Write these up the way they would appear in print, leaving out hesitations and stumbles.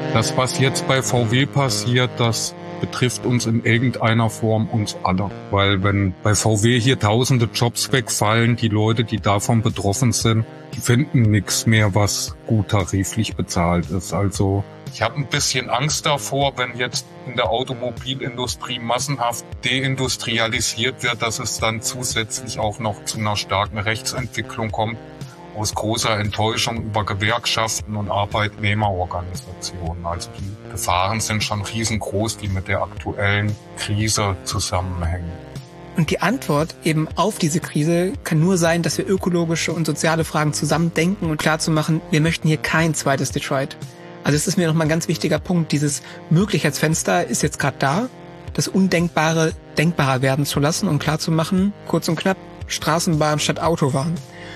Das, was jetzt bei VW passiert, das betrifft uns in irgendeiner Form uns alle. Weil wenn bei VW hier tausende Jobs wegfallen, die Leute, die davon betroffen sind, die finden nichts mehr, was gut tariflich bezahlt ist. Also ich habe ein bisschen Angst davor, wenn jetzt in der Automobilindustrie massenhaft deindustrialisiert wird, dass es dann zusätzlich auch noch zu einer starken Rechtsentwicklung kommt, aus großer Enttäuschung über Gewerkschaften und Arbeitnehmerorganisationen. Also die Gefahren sind schon riesengroß, die mit der aktuellen Krise zusammenhängen. Und die Antwort eben auf diese Krise kann nur sein, dass wir ökologische und soziale Fragen zusammendenken und klarzumachen, wir möchten hier kein zweites Detroit. Also es ist mir nochmal ein ganz wichtiger Punkt, dieses Möglichkeitsfenster ist jetzt gerade da, das Undenkbare denkbarer werden zu lassen und klarzumachen, kurz und knapp, Straßenbahn statt Autobahn.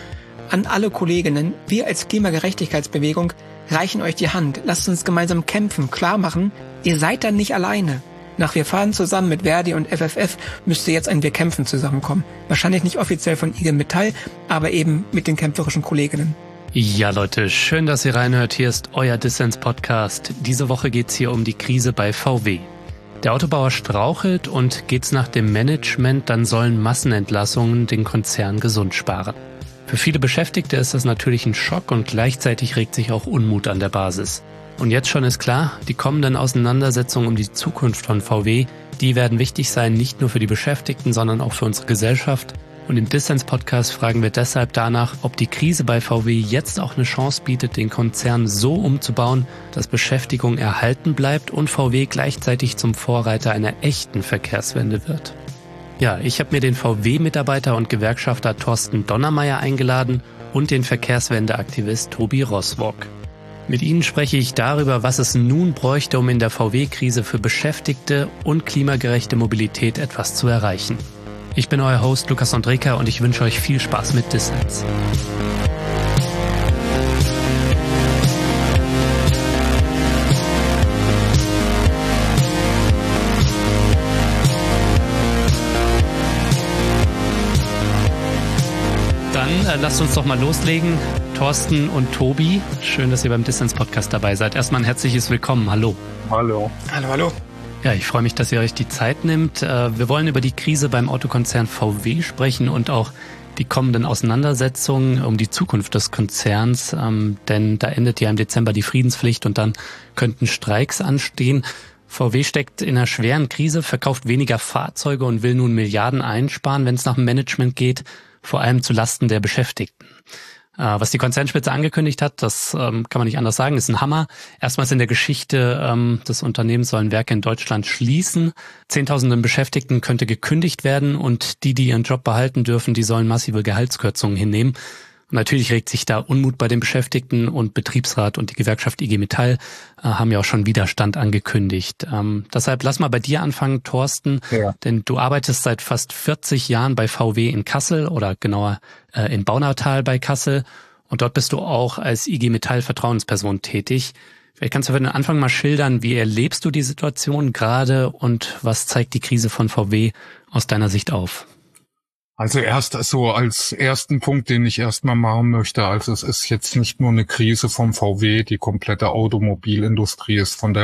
An alle Kolleginnen, wir als Klimagerechtigkeitsbewegung reichen euch die Hand. Lasst uns gemeinsam kämpfen, klar machen, ihr seid dann nicht alleine. Nach Wir fahren zusammen mit Verdi und FFF müsste jetzt ein Wir kämpfen zusammenkommen. Wahrscheinlich nicht offiziell von IG Metall, aber eben mit den kämpferischen Kolleginnen. Ja Leute, schön, dass ihr reinhört. Hier ist euer Dissens-Podcast. Diese Woche geht's hier um die Krise bei VW. Der Autobauer strauchelt und geht's nach dem Management, dann sollen Massenentlassungen den Konzern gesund sparen. Für viele Beschäftigte ist das natürlich ein Schock und gleichzeitig regt sich auch Unmut an der Basis. Und jetzt schon ist klar, die kommenden Auseinandersetzungen um die Zukunft von VW, die werden wichtig sein, nicht nur für die Beschäftigten, sondern auch für unsere Gesellschaft. Und im Dissens-Podcast fragen wir deshalb danach, ob die Krise bei VW jetzt auch eine Chance bietet, den Konzern so umzubauen, dass Beschäftigung erhalten bleibt und VW gleichzeitig zum Vorreiter einer echten Verkehrswende wird. Ja, ich habe mir den VW-Mitarbeiter und Gewerkschafter Thorsten Donnermeier eingeladen und den Verkehrswendeaktivist Tobi Roswog. Mit ihnen spreche ich darüber, was es nun bräuchte, um in der VW-Krise für Beschäftigte und klimagerechte Mobilität etwas zu erreichen. Ich bin euer Host Lukas Andreka und ich wünsche euch viel Spaß mit Dissens. Dann lasst uns doch mal loslegen. Thorsten und Tobi, schön, dass ihr beim Dissens-Podcast dabei seid. Erstmal ein herzliches Willkommen. Hallo. Hallo. Hallo, hallo. Ja, ich freue mich, dass ihr euch die Zeit nimmt. Wir wollen über die Krise beim Autokonzern VW sprechen und auch die kommenden Auseinandersetzungen um die Zukunft des Konzerns, denn da endet ja im Dezember die Friedenspflicht und dann könnten Streiks anstehen. VW steckt in einer schweren Krise, verkauft weniger Fahrzeuge und will nun Milliarden einsparen, wenn es nach dem Management geht, vor allem zu Lasten der Beschäftigten. Was die Konzernspitze angekündigt hat, das kann man nicht anders sagen, ist ein Hammer. Erstmals in der Geschichte des Unternehmens sollen Werke in Deutschland schließen. Zehntausenden Beschäftigten könnte gekündigt werden und die ihren Job behalten dürfen, die sollen massive Gehaltskürzungen hinnehmen. Und natürlich regt sich da Unmut bei den Beschäftigten und Betriebsrat und die Gewerkschaft IG Metall haben ja auch schon Widerstand angekündigt. Deshalb lass mal bei dir anfangen, Thorsten, denn du arbeitest seit fast 40 Jahren bei VW in Kassel oder genauer in Baunatal bei Kassel und dort bist du auch als IG Metall Vertrauensperson tätig. Vielleicht kannst du für den Anfang mal schildern, wie erlebst du die Situation gerade und was zeigt die Krise von VW aus deiner Sicht auf? Also erst so als ersten Punkt, den ich erstmal machen möchte, also es ist jetzt nicht nur eine Krise vom VW, die komplette Automobilindustrie ist von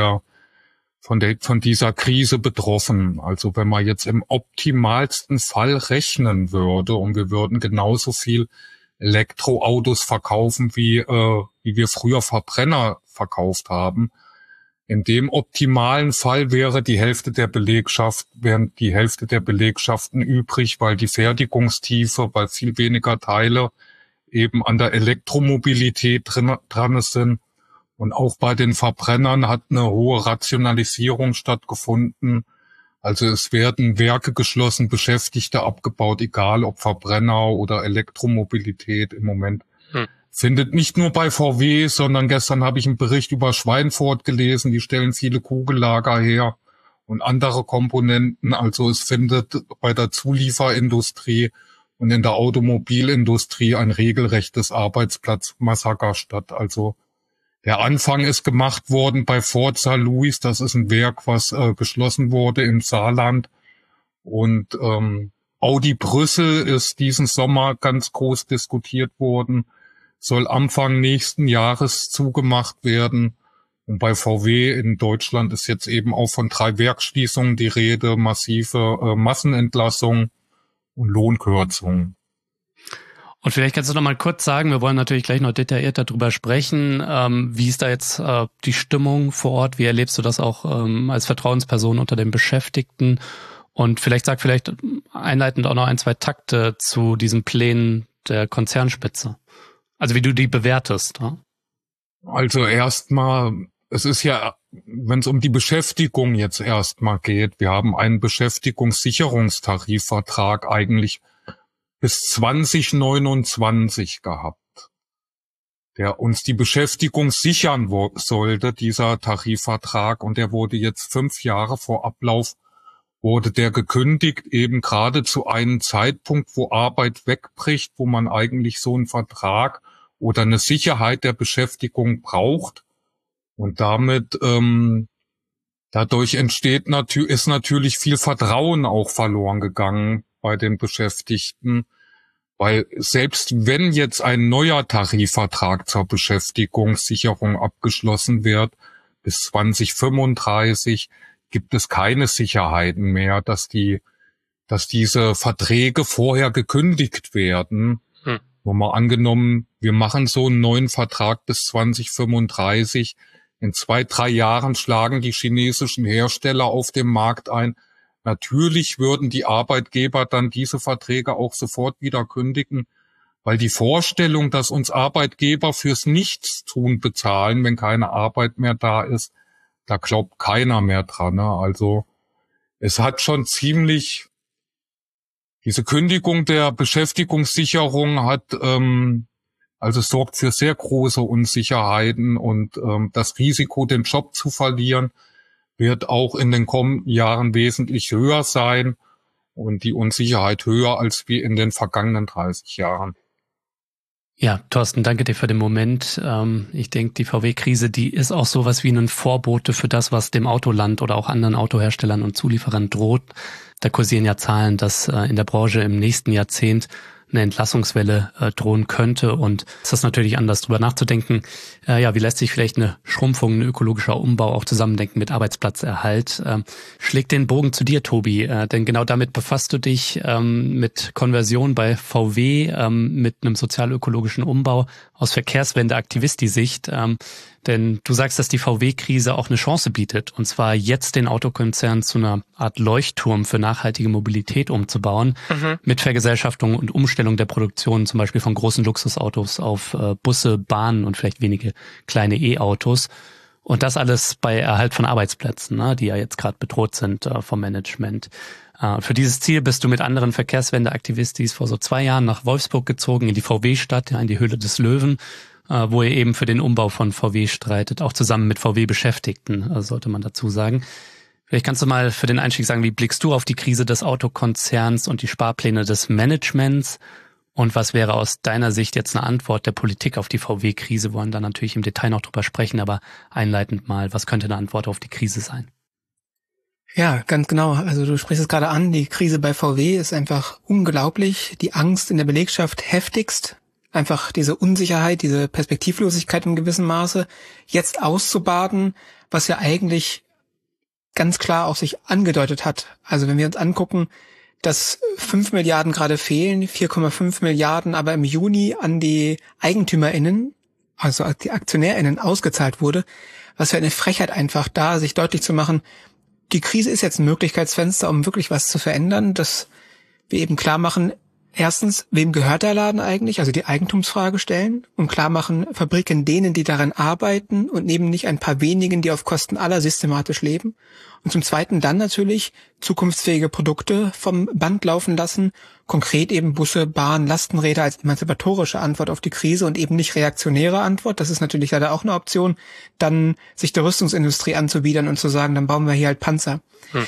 dieser Krise betroffen. Also wenn man jetzt im optimalsten Fall rechnen würde und wir würden genauso viel Elektroautos verkaufen, wie wir früher Verbrenner verkauft haben, in dem optimalen Fall wären die Hälfte der Belegschaften übrig, weil die Fertigungstiefe, weil viel weniger Teile eben an der Elektromobilität dran sind. Und auch bei den Verbrennern hat eine hohe Rationalisierung stattgefunden. Also es werden Werke geschlossen, Beschäftigte abgebaut, egal ob Verbrenner oder Elektromobilität im Moment. Findet nicht nur bei VW, sondern gestern habe ich einen Bericht über Schweinfurt gelesen, die stellen viele Kugellager her und andere Komponenten. Also es findet bei der Zulieferindustrie und in der Automobilindustrie ein regelrechtes Arbeitsplatzmassaker statt. Also der Anfang ist gemacht worden bei Forza Louis, das ist ein Werk, was geschlossen wurde im Saarland. Und Audi Brüssel ist diesen Sommer ganz groß diskutiert worden, soll Anfang nächsten Jahres zugemacht werden. Und bei VW in Deutschland ist jetzt eben auch von 3 Werksschließungen die Rede, massive Massenentlassungen und Lohnkürzungen. Und vielleicht kannst du noch mal kurz sagen, wir wollen natürlich gleich noch detailliert darüber sprechen, wie ist da jetzt die Stimmung vor Ort? Wie erlebst du das auch als Vertrauensperson unter den Beschäftigten? Und vielleicht einleitend auch noch 1, 2 Takte zu diesen Plänen der Konzernspitze. Also wie du die bewertest. Ja? Also erstmal, es ist ja, wenn es um die Beschäftigung jetzt erstmal geht, wir haben einen Beschäftigungssicherungstarifvertrag eigentlich bis 2029 gehabt, der uns die Beschäftigung sichern sollte, dieser Tarifvertrag. Und der wurde jetzt 5 Jahre vor Ablauf, wurde der gekündigt, eben gerade zu einem Zeitpunkt, wo Arbeit wegbricht, wo man eigentlich so einen Vertrag oder eine Sicherheit der Beschäftigung braucht. Und damit, dadurch ist natürlich viel Vertrauen auch verloren gegangen bei den Beschäftigten, weil selbst wenn jetzt ein neuer Tarifvertrag zur Beschäftigungssicherung abgeschlossen wird, bis 2035, gibt es keine Sicherheiten mehr, dass diese Verträge vorher gekündigt werden. Nur mal angenommen, wir machen so einen neuen Vertrag bis 2035, in 2, 3 Jahren schlagen die chinesischen Hersteller auf dem Markt ein. Natürlich würden die Arbeitgeber dann diese Verträge auch sofort wieder kündigen, weil die Vorstellung, dass uns Arbeitgeber fürs Nichtstun bezahlen, wenn keine Arbeit mehr da ist, da glaubt keiner mehr dran. Ne? Also es hat schon diese Kündigung der Beschäftigungssicherung hat also sorgt für sehr große Unsicherheiten und das Risiko, den Job zu verlieren, wird auch in den kommenden Jahren wesentlich höher sein und die Unsicherheit höher als wie in den vergangenen 30 Jahren. Ja, Thorsten, danke dir für den Moment. Ich denke, die VW-Krise, die ist auch sowas wie ein Vorbote für das, was dem Autoland oder auch anderen Autoherstellern und Zulieferern droht. Da kursieren ja Zahlen, dass in der Branche im nächsten Jahrzehnt eine Entlassungswelle drohen könnte, und ist das natürlich anders, drüber nachzudenken, wie lässt sich vielleicht eine Schrumpfung, ein ökologischer Umbau auch zusammendenken mit Arbeitsplatzerhalt. Schläg den Bogen zu dir, Tobi, denn genau damit befasst du dich mit Konversion bei VW, mit einem sozial-ökologischen Umbau aus Verkehrswende-Aktivisti-Sicht. Denn du sagst, dass die VW-Krise auch eine Chance bietet, und zwar jetzt den Autokonzern zu einer Art Leuchtturm für nachhaltige Mobilität umzubauen, mit Vergesellschaftung und Umstellung der Produktion zum Beispiel von großen Luxusautos auf Busse, Bahnen und vielleicht wenige kleine E-Autos. Und das alles bei Erhalt von Arbeitsplätzen, ne, die ja jetzt gerade bedroht sind vom Management. Für dieses Ziel bist du mit anderen Verkehrswende-Aktivistis vor so 2 Jahren nach Wolfsburg gezogen, in die VW-Stadt, in die Höhle des Löwen, wo ihr eben für den Umbau von VW streitet, auch zusammen mit VW-Beschäftigten, sollte man dazu sagen. Vielleicht kannst du mal für den Einstieg sagen, wie blickst du auf die Krise des Autokonzerns und die Sparpläne des Managements? Und was wäre aus deiner Sicht jetzt eine Antwort der Politik auf die VW-Krise? Wir wollen da natürlich im Detail noch drüber sprechen, aber einleitend mal, was könnte eine Antwort auf die Krise sein? Ja, ganz genau. Also du sprichst es gerade an, die Krise bei VW ist einfach unglaublich. Die Angst in der Belegschaft heftigst. Einfach diese Unsicherheit, diese Perspektivlosigkeit in gewissem Maße jetzt auszubaden, was ja eigentlich ganz klar auch sich angedeutet hat. Also wenn wir uns angucken, dass 5 Milliarden gerade fehlen, 4,5 Milliarden aber im Juni an die EigentümerInnen, also die AktionärInnen ausgezahlt wurde, was für eine Frechheit einfach da, sich deutlich zu machen, die Krise ist jetzt ein Möglichkeitsfenster, um wirklich was zu verändern, dass wir eben klar machen, erstens, wem gehört der Laden eigentlich? Also die Eigentumsfrage stellen und klar machen, Fabriken denen, die daran arbeiten und neben nicht ein paar wenigen, die auf Kosten aller systematisch leben. Und zum Zweiten dann natürlich zukunftsfähige Produkte vom Band laufen lassen, konkret eben Busse, Bahn, Lastenräder als emanzipatorische Antwort auf die Krise und eben nicht reaktionäre Antwort. Das ist natürlich leider auch eine Option, dann sich der Rüstungsindustrie anzubiedern und zu sagen, dann bauen wir hier halt Panzer.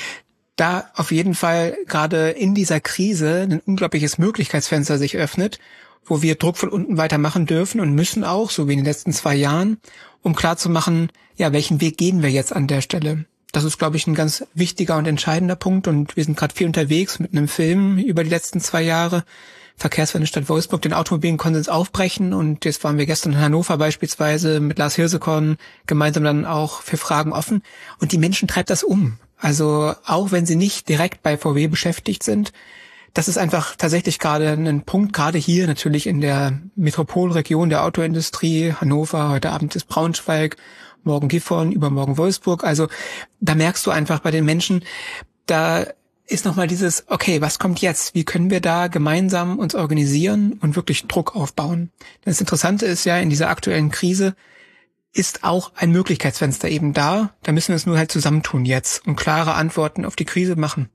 Da auf jeden Fall gerade in dieser Krise ein unglaubliches Möglichkeitsfenster sich öffnet, wo wir Druck von unten weitermachen dürfen und müssen auch, so wie in den letzten 2 Jahren, um klarzumachen, welchen Weg gehen wir jetzt an der Stelle. Das ist, glaube ich, ein ganz wichtiger und entscheidender Punkt, und wir sind gerade viel unterwegs mit einem Film über die letzten 2 Jahre Verkehrswendestadt Wolfsburg den automobilen Konsens aufbrechen. Und jetzt waren wir gestern in Hannover beispielsweise mit Lars Hirsekorn gemeinsam dann auch für Fragen offen. Und die Menschen treibt das um. Also auch wenn sie nicht direkt bei VW beschäftigt sind, das ist einfach tatsächlich gerade ein Punkt, gerade hier natürlich in der Metropolregion der Autoindustrie, Hannover, heute Abend ist Braunschweig, morgen Gifhorn, übermorgen Wolfsburg. Also da merkst du einfach bei den Menschen, da ist nochmal dieses, okay, was kommt jetzt? Wie können wir da gemeinsam uns organisieren und wirklich Druck aufbauen? Das Interessante ist ja, in dieser aktuellen Krise ist auch ein Möglichkeitsfenster eben da. Da müssen wir es nur halt zusammentun jetzt und klare Antworten auf die Krise machen.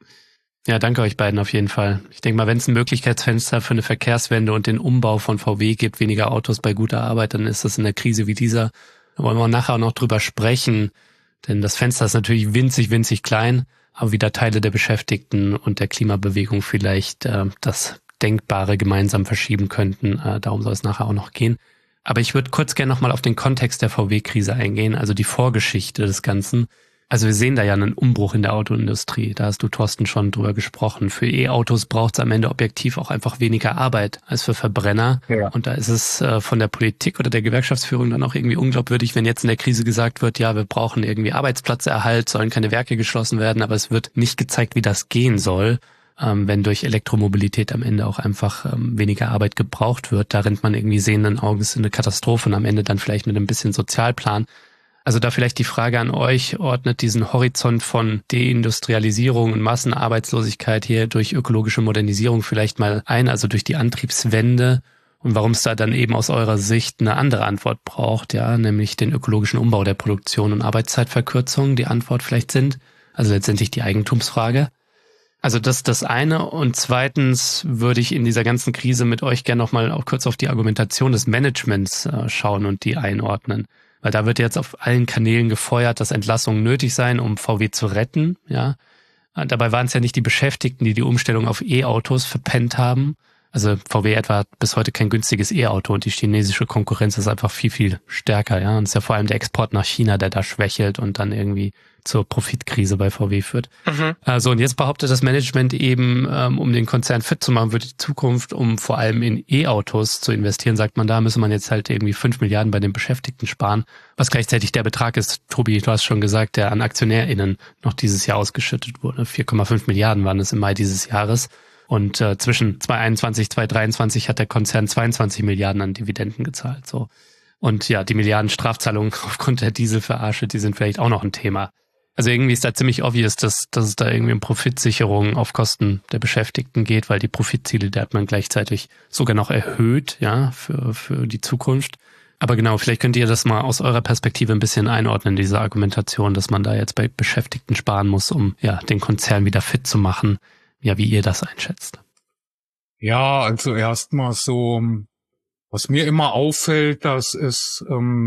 Ja, danke euch beiden auf jeden Fall. Ich denke mal, wenn es ein Möglichkeitsfenster für eine Verkehrswende und den Umbau von VW gibt, weniger Autos bei guter Arbeit, dann ist das in einer Krise wie dieser. Da wollen wir nachher auch noch drüber sprechen, denn das Fenster ist natürlich winzig, winzig klein, aber wieder Teile der Beschäftigten und der Klimabewegung vielleicht das Denkbare gemeinsam verschieben könnten. Darum soll es nachher auch noch gehen. Aber ich würde kurz gerne nochmal auf den Kontext der VW-Krise eingehen, also die Vorgeschichte des Ganzen. Also wir sehen da ja einen Umbruch in der Autoindustrie. Da hast du, Thorsten, schon drüber gesprochen. Für E-Autos braucht es am Ende objektiv auch einfach weniger Arbeit als für Verbrenner. Ja. Und da ist es von der Politik oder der Gewerkschaftsführung dann auch irgendwie unglaubwürdig, wenn jetzt in der Krise gesagt wird, ja, wir brauchen irgendwie Arbeitsplatzerhalt, sollen keine Werke geschlossen werden, aber es wird nicht gezeigt, wie das gehen soll, wenn durch Elektromobilität am Ende auch einfach weniger Arbeit gebraucht wird. Da rennt man irgendwie sehenden Auges in eine Katastrophe und am Ende dann vielleicht mit ein bisschen Sozialplan. Also da vielleicht die Frage an euch, ordnet diesen Horizont von Deindustrialisierung und Massenarbeitslosigkeit hier durch ökologische Modernisierung vielleicht mal ein, also durch die Antriebswende, und warum es da dann eben aus eurer Sicht eine andere Antwort braucht, ja, nämlich den ökologischen Umbau der Produktion und Arbeitszeitverkürzung die Antwort vielleicht sind, also letztendlich die Eigentumsfrage. Also das ist das eine, und zweitens würde ich in dieser ganzen Krise mit euch gerne nochmal auch kurz auf die Argumentation des Managements schauen und die einordnen. Weil da wird jetzt auf allen Kanälen gefeuert, dass Entlassungen nötig seien, um VW zu retten. Ja, dabei waren es ja nicht die Beschäftigten, die die Umstellung auf E-Autos verpennt haben. Also VW etwa hat bis heute kein günstiges E-Auto und die chinesische Konkurrenz ist einfach viel, viel stärker. Ja, und es ist ja vor allem der Export nach China, der da schwächelt und dann irgendwie zur Profitkrise bei VW führt. Also und jetzt behauptet das Management eben, um den Konzern fit zu machen für die Zukunft, um vor allem in E-Autos zu investieren, sagt man, da müsse man jetzt halt irgendwie 5 Milliarden bei den Beschäftigten sparen, was gleichzeitig der Betrag ist, Tobi, du hast schon gesagt, der an AktionärInnen noch dieses Jahr ausgeschüttet wurde. 4,5 Milliarden waren es im Mai dieses Jahres. Und zwischen 2021, 2023 hat der Konzern 22 Milliarden an Dividenden gezahlt. So. Und ja, die Milliarden Strafzahlungen aufgrund der Dieselverarsche, die sind vielleicht auch noch ein Thema. Also irgendwie ist da ziemlich obvious, dass es da irgendwie um Profitsicherung auf Kosten der Beschäftigten geht, weil die Profitziele, die hat man gleichzeitig sogar noch erhöht, ja, für die Zukunft. Aber genau, vielleicht könnt ihr das mal aus eurer Perspektive ein bisschen einordnen, diese Argumentation, dass man da jetzt bei Beschäftigten sparen muss, um ja den Konzern wieder fit zu machen. Ja, wie ihr das einschätzt. Ja, also erstmal so, was mir immer auffällt, das ist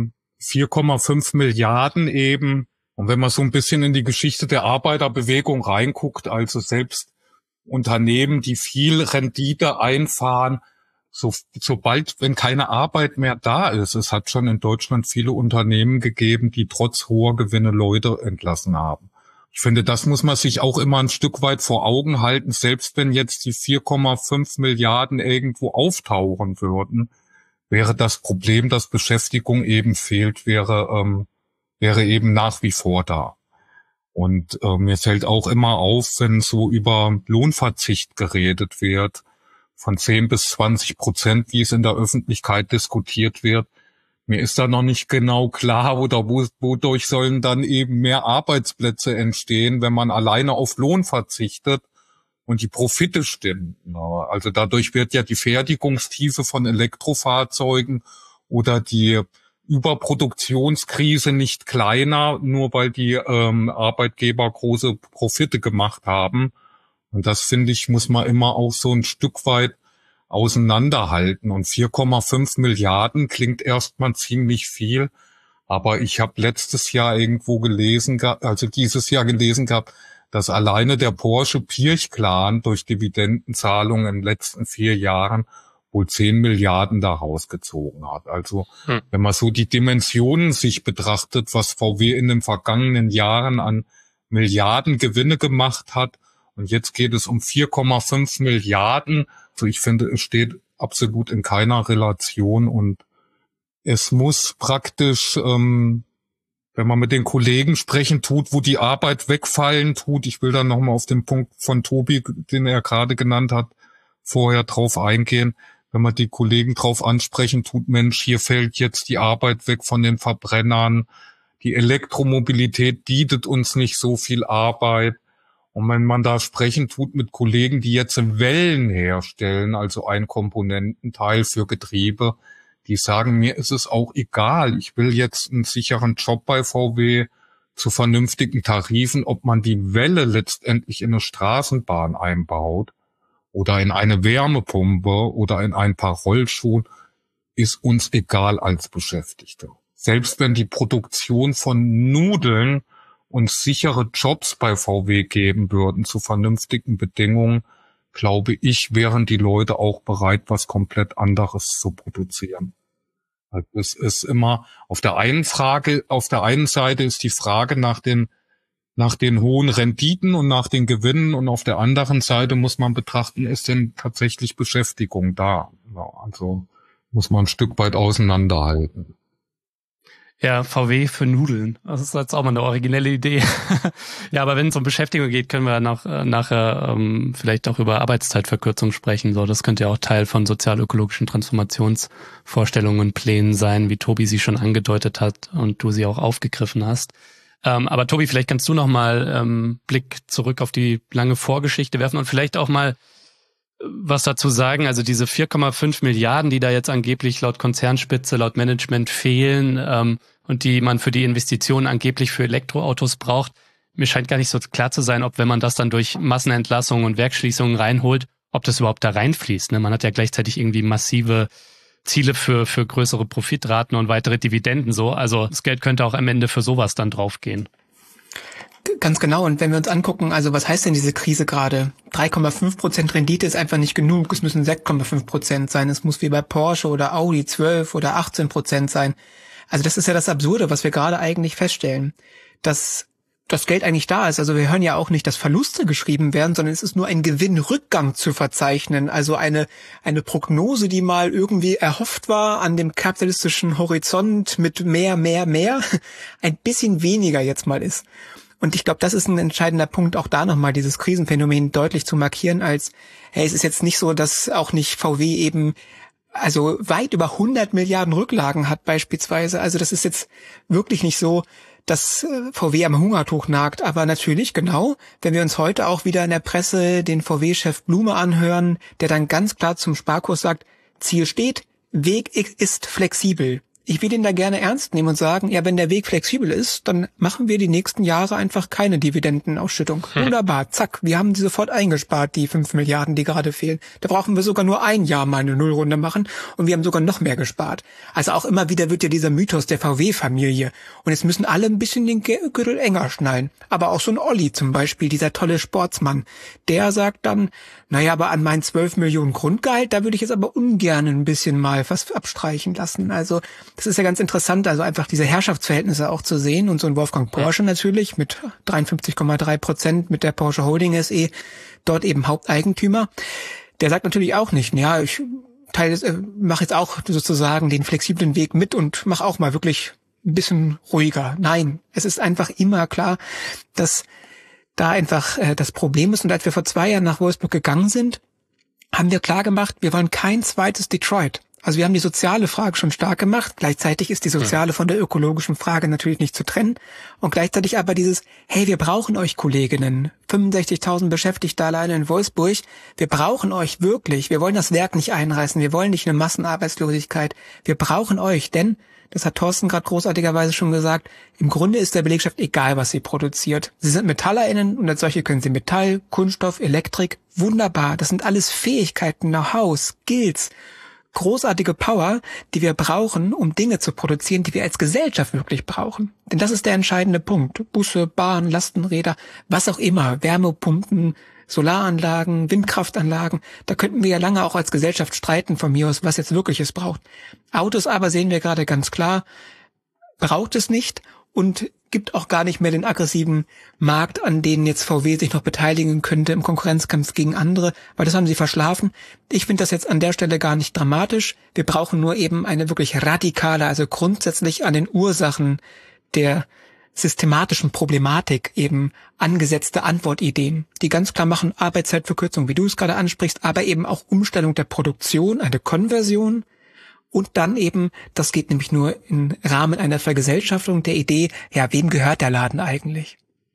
4,5 Milliarden eben. Und wenn man so ein bisschen in die Geschichte der Arbeiterbewegung reinguckt, also selbst Unternehmen, die viel Rendite einfahren, sobald, wenn keine Arbeit mehr da ist, es hat schon in Deutschland viele Unternehmen gegeben, die trotz hoher Gewinne Leute entlassen haben. Ich finde, das muss man sich auch immer ein Stück weit vor Augen halten, selbst wenn jetzt die 4,5 Milliarden irgendwo auftauchen würden, wäre das Problem, dass Beschäftigung eben fehlt, wäre eben nach wie vor da. Und mir fällt auch immer auf, wenn so über Lohnverzicht geredet wird, von 10-20%, wie es in der Öffentlichkeit diskutiert wird. Mir ist da noch nicht genau klar, oder wodurch sollen dann eben mehr Arbeitsplätze entstehen, wenn man alleine auf Lohn verzichtet und die Profite stimmen. Also dadurch wird ja die Fertigungstiefe von Elektrofahrzeugen oder die Überproduktionskrise nicht kleiner, nur weil die Arbeitgeber große Profite gemacht haben. Und das, finde ich, muss man immer auch so ein Stück weit auseinanderhalten. Und 4,5 Milliarden klingt erstmal ziemlich viel, aber ich habe letztes Jahr irgendwo gelesen, also dieses Jahr gelesen gehabt, dass alleine der Porsche Pirch-Clan durch Dividendenzahlungen in den letzten 4 Jahren wohl 10 Milliarden da rausgezogen hat. Also wenn man so die Dimensionen sich betrachtet, was VW in den vergangenen Jahren an Milliarden Gewinne gemacht hat, und jetzt geht es um 4,5 Milliarden Also ich finde, es steht absolut in keiner Relation und es muss praktisch, wenn man mit den Kollegen sprechen tut, wo die Arbeit wegfallen tut, ich will dann nochmal auf den Punkt von Tobi, den er gerade genannt hat, vorher drauf eingehen, wenn man die Kollegen drauf ansprechen tut, Mensch, hier fällt jetzt die Arbeit weg von den Verbrennern, die Elektromobilität bietet uns nicht so viel Arbeit. Und wenn man da sprechen tut mit Kollegen, die jetzt Wellen herstellen, also ein Komponententeil für Getriebe, die sagen, mir ist es auch egal, ich will jetzt einen sicheren Job bei VW zu vernünftigen Tarifen, ob man die Welle letztendlich in eine Straßenbahn einbaut oder in eine Wärmepumpe oder in ein paar Rollschuhe, ist uns egal als Beschäftigte. Selbst wenn die Produktion von Nudeln uns sichere Jobs bei VW geben würden zu vernünftigen Bedingungen, glaube ich, wären die Leute auch bereit, was komplett anderes zu produzieren. Es ist immer auf der einen Seite ist die Frage nach den hohen Renditen und nach den Gewinnen und auf der anderen Seite muss man betrachten, ist denn tatsächlich Beschäftigung da? Also muss man ein Stück weit auseinanderhalten. Ja, VW für Nudeln. Das ist jetzt auch mal eine originelle Idee. Ja, aber wenn es um Beschäftigung geht, können wir nachher vielleicht auch über Arbeitszeitverkürzung sprechen. So, das könnte ja auch Teil von sozial-ökologischen Transformationsvorstellungen und Plänen sein, wie Tobi sie schon angedeutet hat und du sie auch aufgegriffen hast. Aber Tobi, vielleicht kannst du noch mal Blick zurück auf die lange Vorgeschichte werfen und vielleicht auch mal was dazu sagen. Also diese 4,5 Milliarden, die da jetzt angeblich laut Konzernspitze, laut Management fehlen und die man für die Investitionen angeblich für Elektroautos braucht. Mir scheint gar nicht so klar zu sein, ob wenn man das dann durch Massenentlassungen und Werksschließungen reinholt, ob das überhaupt da reinfließt. Ne? Man hat ja gleichzeitig irgendwie massive Ziele für größere Profitraten und weitere Dividenden so. Also das Geld könnte auch am Ende für sowas dann draufgehen. Ganz genau. Und wenn wir uns angucken, also was heißt denn diese Krise gerade? 3,5% Rendite ist einfach nicht genug. Es müssen 6,5% sein. Es muss wie bei Porsche oder Audi 12 oder 18% sein. Also das ist ja das Absurde, was wir gerade eigentlich feststellen, dass das Geld eigentlich da ist. Also wir hören ja auch nicht, dass Verluste geschrieben werden, sondern es ist nur ein Gewinnrückgang zu verzeichnen. Also eine Prognose, die mal irgendwie erhofft war an dem kapitalistischen Horizont mit mehr, ein bisschen weniger jetzt mal ist. Und ich glaube, das ist ein entscheidender Punkt, auch da nochmal dieses Krisenphänomen deutlich zu markieren als, hey, es ist jetzt nicht so, dass auch nicht VW eben also weit über 100 Milliarden Rücklagen hat beispielsweise. Also das ist jetzt wirklich nicht so, dass VW am Hungertuch nagt. Aber natürlich, genau, wenn wir uns heute auch wieder in der Presse den VW-Chef Blume anhören, der dann ganz klar zum Sparkurs sagt, Ziel steht, Weg ist flexibel. Ich will ihn da gerne ernst nehmen und sagen, ja, wenn der Weg flexibel ist, dann machen wir die nächsten Jahre einfach keine Dividendenausschüttung. Wunderbar, zack, wir haben die sofort eingespart, die 5 Milliarden, die gerade fehlen. Da brauchen wir sogar nur ein Jahr mal eine Nullrunde machen und wir haben sogar noch mehr gespart. Also auch immer wieder wird ja dieser Mythos der VW-Familie und jetzt müssen alle ein bisschen den Gürtel enger schnallen. Aber auch so ein Olli zum Beispiel, dieser tolle Sportsmann, der sagt dann, naja, aber an meinen 12 Millionen Grundgehalt, da würde ich jetzt aber ungern ein bisschen mal was abstreichen lassen. Also das ist ja ganz interessant, also einfach diese Herrschaftsverhältnisse auch zu sehen. Und so ein Wolfgang Porsche natürlich mit 53,3% mit der Porsche Holding SE, dort eben Haupteigentümer. Der sagt natürlich auch nicht, ja, ich mache jetzt auch sozusagen den flexiblen Weg mit und mache auch mal wirklich ein bisschen ruhiger. Nein, es ist einfach immer klar, dass da einfach das Problem ist. Und als wir vor 2 Jahren nach Wolfsburg gegangen sind, haben wir klar gemacht, wir wollen kein zweites Detroit. Also wir haben die soziale Frage schon stark gemacht. Gleichzeitig ist die soziale von der ökologischen Frage natürlich nicht zu trennen. Und gleichzeitig aber dieses, hey, wir brauchen euch Kolleginnen. 65.000 Beschäftigte alleine in Wolfsburg. Wir brauchen euch wirklich. Wir wollen das Werk nicht einreißen. Wir wollen nicht eine Massenarbeitslosigkeit. Wir brauchen euch, denn, das hat Thorsten gerade großartigerweise schon gesagt, im Grunde ist der Belegschaft egal, was sie produziert. Sie sind MetallerInnen und als solche können sie Metall, Kunststoff, Elektrik. Wunderbar. Das sind alles Fähigkeiten, Know-how, Skills, großartige Power, die wir brauchen, um Dinge zu produzieren, die wir als Gesellschaft wirklich brauchen. Denn das ist der entscheidende Punkt. Busse, Bahn, Lastenräder, was auch immer, Wärmepumpen, Solaranlagen, Windkraftanlagen, da könnten wir ja lange auch als Gesellschaft streiten von mir aus, was jetzt wirklich es braucht. Autos aber sehen wir gerade ganz klar, braucht es nicht. Und gibt auch gar nicht mehr den aggressiven Markt, an denen jetzt VW sich noch beteiligen könnte im Konkurrenzkampf gegen andere, weil das haben sie verschlafen. Ich finde das jetzt an der Stelle gar nicht dramatisch. Wir brauchen nur eben eine wirklich radikale, also grundsätzlich an den Ursachen der systematischen Problematik eben angesetzte Antwortideen, die ganz klar machen, Arbeitszeitverkürzung, wie du es gerade ansprichst, aber eben auch Umstellung der Produktion, eine Konversion. Und dann eben, das geht nämlich nur im Rahmen einer Vergesellschaftung der Idee, ja, wem gehört der Laden eigentlich?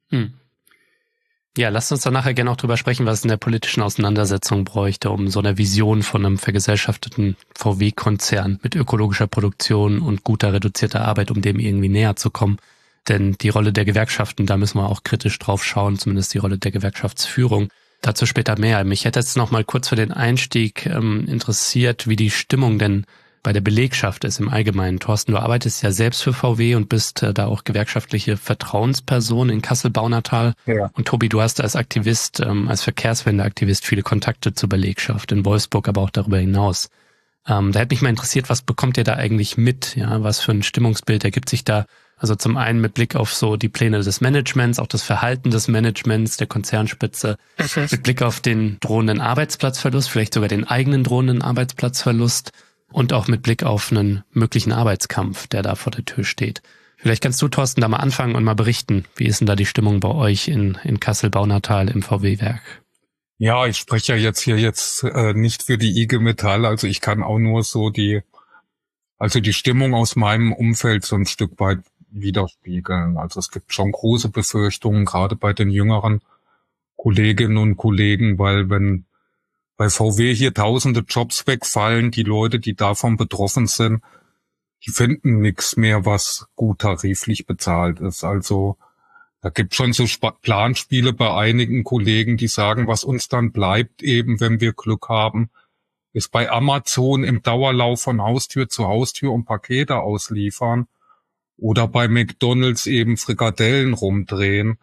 Ja, lasst uns dann nachher gerne auch drüber sprechen, was es in der politischen Auseinandersetzung bräuchte, um so eine Vision von einem vergesellschafteten VW-Konzern mit ökologischer Produktion und guter reduzierter Arbeit, um dem irgendwie näher zu kommen. Denn die Rolle der Gewerkschaften, da müssen wir auch kritisch drauf schauen, zumindest die Rolle der Gewerkschaftsführung. Dazu später mehr. Mich hätte jetzt noch mal kurz für den Einstieg interessiert, wie die Stimmung denn bei der Belegschaft ist im Allgemeinen. Thorsten, du arbeitest ja selbst für VW und bist da auch gewerkschaftliche Vertrauensperson in Kassel-Baunatal. Ja. Und Tobi, du hast als Aktivist, als Verkehrswendeaktivist viele Kontakte zur Belegschaft in Wolfsburg, aber auch darüber hinaus. Da hätte mich mal interessiert, was bekommt ihr da eigentlich mit? Ja, was für ein Stimmungsbild ergibt sich da? Also zum einen mit Blick auf so die Pläne des Managements, auch das Verhalten des Managements, der Konzernspitze, mit Blick auf den drohenden Arbeitsplatzverlust, vielleicht sogar den eigenen drohenden Arbeitsplatzverlust und auch mit Blick auf einen möglichen Arbeitskampf, der da vor der Tür steht. Vielleicht kannst du, Thorsten, da mal anfangen und mal berichten. Wie ist denn da die Stimmung bei euch in Kassel-Baunatal im VW-Werk? Ja, ich spreche ja jetzt nicht für die IG Metall, also ich kann auch nur so die Stimmung aus meinem Umfeld so ein Stück weit widerspiegeln. Also es gibt schon große Befürchtungen, gerade bei den jüngeren Kolleginnen und Kollegen, weil wenn bei VW hier tausende Jobs wegfallen, die Leute, die davon betroffen sind, die finden nichts mehr, was gut tariflich bezahlt ist. Also da gibt schon so Planspiele bei einigen Kollegen, die sagen, was uns dann bleibt eben, wenn wir Glück haben, ist bei Amazon im Dauerlauf von Haustür zu Haustür und Pakete ausliefern oder bei McDonald's eben Frikadellen rumdrehen,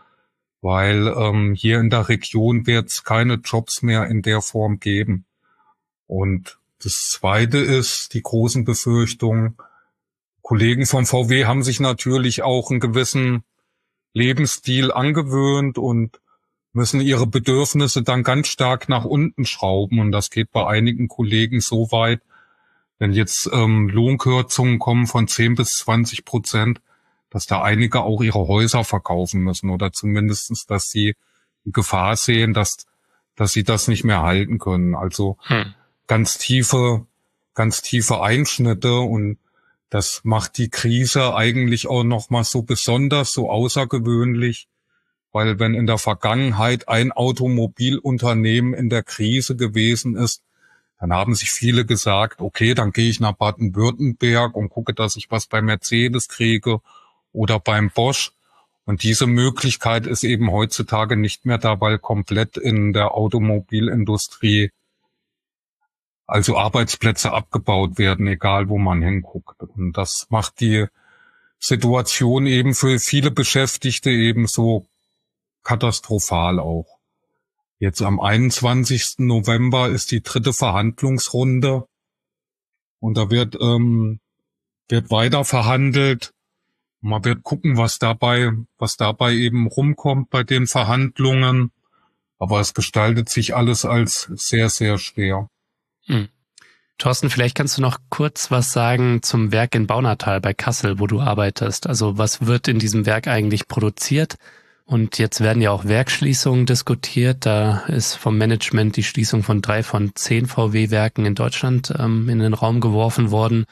weil hier in der Region wird es keine Jobs mehr in der Form geben. Und das Zweite ist die großen Befürchtungen. Kollegen vom VW haben sich natürlich auch einen gewissen Lebensstil angewöhnt und müssen ihre Bedürfnisse dann ganz stark nach unten schrauben. Und das geht bei einigen Kollegen so weit, wenn jetzt Lohnkürzungen kommen von 10-20%, dass da einige auch ihre Häuser verkaufen müssen oder zumindestens, dass sie die Gefahr sehen, dass sie das nicht mehr halten können. Also ganz tiefe Einschnitte, und das macht die Krise eigentlich auch nochmal so besonders, so außergewöhnlich, weil wenn in der Vergangenheit ein Automobilunternehmen in der Krise gewesen ist, dann haben sich viele gesagt, okay, dann gehe ich nach Baden-Württemberg und gucke, dass ich was bei Mercedes kriege oder beim Bosch. Und diese Möglichkeit ist eben heutzutage nicht mehr da, weil komplett in der Automobilindustrie also Arbeitsplätze abgebaut werden, egal wo man hinguckt. Und das macht die Situation eben für viele Beschäftigte eben so katastrophal auch. Jetzt am 21. November ist die 3. Verhandlungsrunde und da wird weiter verhandelt. Man wird gucken, was dabei eben rumkommt bei den Verhandlungen. Aber es gestaltet sich alles als sehr, sehr schwer. Thorsten, vielleicht kannst du noch kurz was sagen zum Werk in Baunatal bei Kassel, wo du arbeitest. Also was wird in diesem Werk eigentlich produziert? Und jetzt werden ja auch Werksschließungen diskutiert. Da ist vom Management die Schließung von 3 von 10 VW-Werken in Deutschland in den Raum geworfen worden.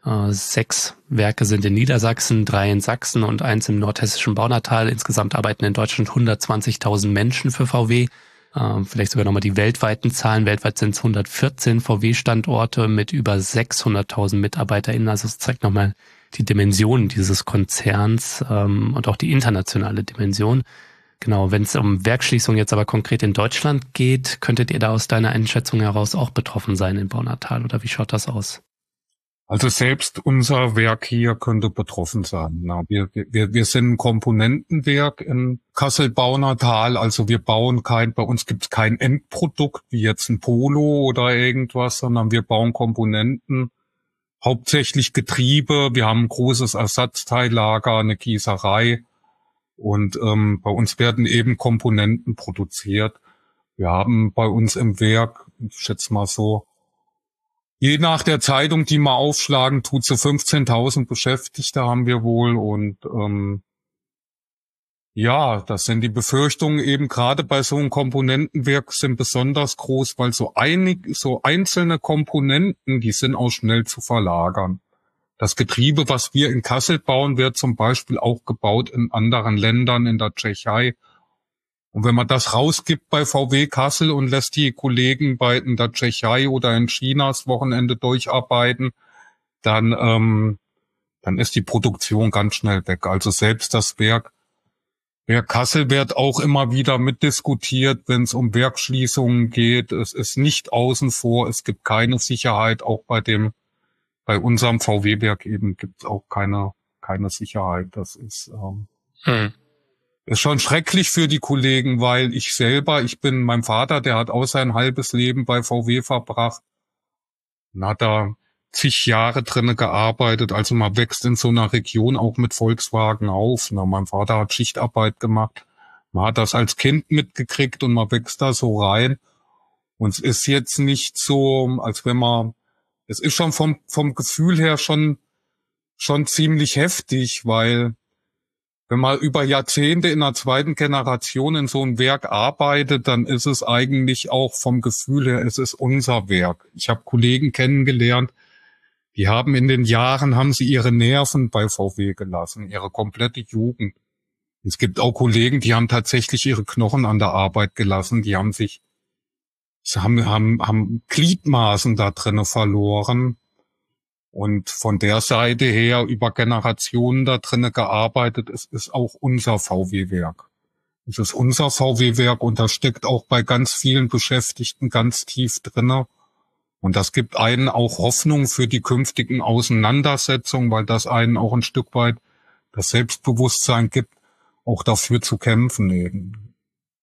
6 Werke sind in Niedersachsen, 3 in Sachsen und 1 im nordhessischen Baunatal. Insgesamt arbeiten in Deutschland 120.000 Menschen für VW. Vielleicht sogar nochmal die weltweiten Zahlen. Weltweit sind es 114 VW-Standorte mit über 600.000 MitarbeiterInnen. Also es zeigt nochmal die Dimension dieses Konzerns und auch die internationale Dimension. Genau, wenn es um Werksschließung jetzt aber konkret in Deutschland geht, könntet ihr da aus deiner Einschätzung heraus auch betroffen sein in Baunatal, oder wie schaut das aus? Also selbst unser Werk hier könnte betroffen sein. Na, wir sind ein Komponentenwerk in Kassel-Baunatal, also wir bauen bei uns gibt es kein Endprodukt wie jetzt ein Polo oder irgendwas, sondern wir bauen Komponenten, hauptsächlich Getriebe. Wir haben ein großes Ersatzteillager, eine Gießerei, Und bei uns werden eben Komponenten produziert. Wir haben bei uns im Werk, ich schätze mal so, je nach der Zeitung, die wir aufschlagen, tut so 15.000 Beschäftigte haben wir wohl. Und ja, das sind die Befürchtungen eben gerade bei so einem Komponentenwerk sind besonders groß, weil so einzelne Komponenten, die sind auch schnell zu verlagern. Das Getriebe, was wir in Kassel bauen, wird zum Beispiel auch gebaut in anderen Ländern, in der Tschechei. Und wenn man das rausgibt bei VW Kassel und lässt die Kollegen in der Tschechei oder in China das Wochenende durcharbeiten, dann ist die Produktion ganz schnell weg. Also selbst das Werk Kassel wird auch immer wieder mitdiskutiert, wenn es um Werksschließungen geht. Es ist nicht außen vor, es gibt keine Sicherheit, auch bei unserem VW-Werk eben gibt es auch keine Sicherheit. Das ist schon schrecklich für die Kollegen, weil mein Vater, der hat auch sein halbes Leben bei VW verbracht und hat da zig Jahre drinne gearbeitet. Also man wächst in so einer Region auch mit Volkswagen auf. Mein Vater hat Schichtarbeit gemacht. Man hat das als Kind mitgekriegt und man wächst da so rein. Und es ist jetzt nicht so, es ist schon vom Gefühl her schon ziemlich heftig, weil wenn man über Jahrzehnte in der zweiten Generation in so einem Werk arbeitet, dann ist es eigentlich auch vom Gefühl her, es ist unser Werk. Ich habe Kollegen kennengelernt, die haben sie ihre Nerven bei VW gelassen, ihre komplette Jugend. Es gibt auch Kollegen, die haben tatsächlich ihre Knochen an der Arbeit gelassen, die haben Gliedmaßen da drinnen verloren und von der Seite her über Generationen da drinnen gearbeitet. Es ist auch unser VW-Werk. Es ist unser VW-Werk und das steckt auch bei ganz vielen Beschäftigten ganz tief drinnen. Und das gibt einen auch Hoffnung für die künftigen Auseinandersetzungen, weil das einen auch ein Stück weit das Selbstbewusstsein gibt, auch dafür zu kämpfen eben.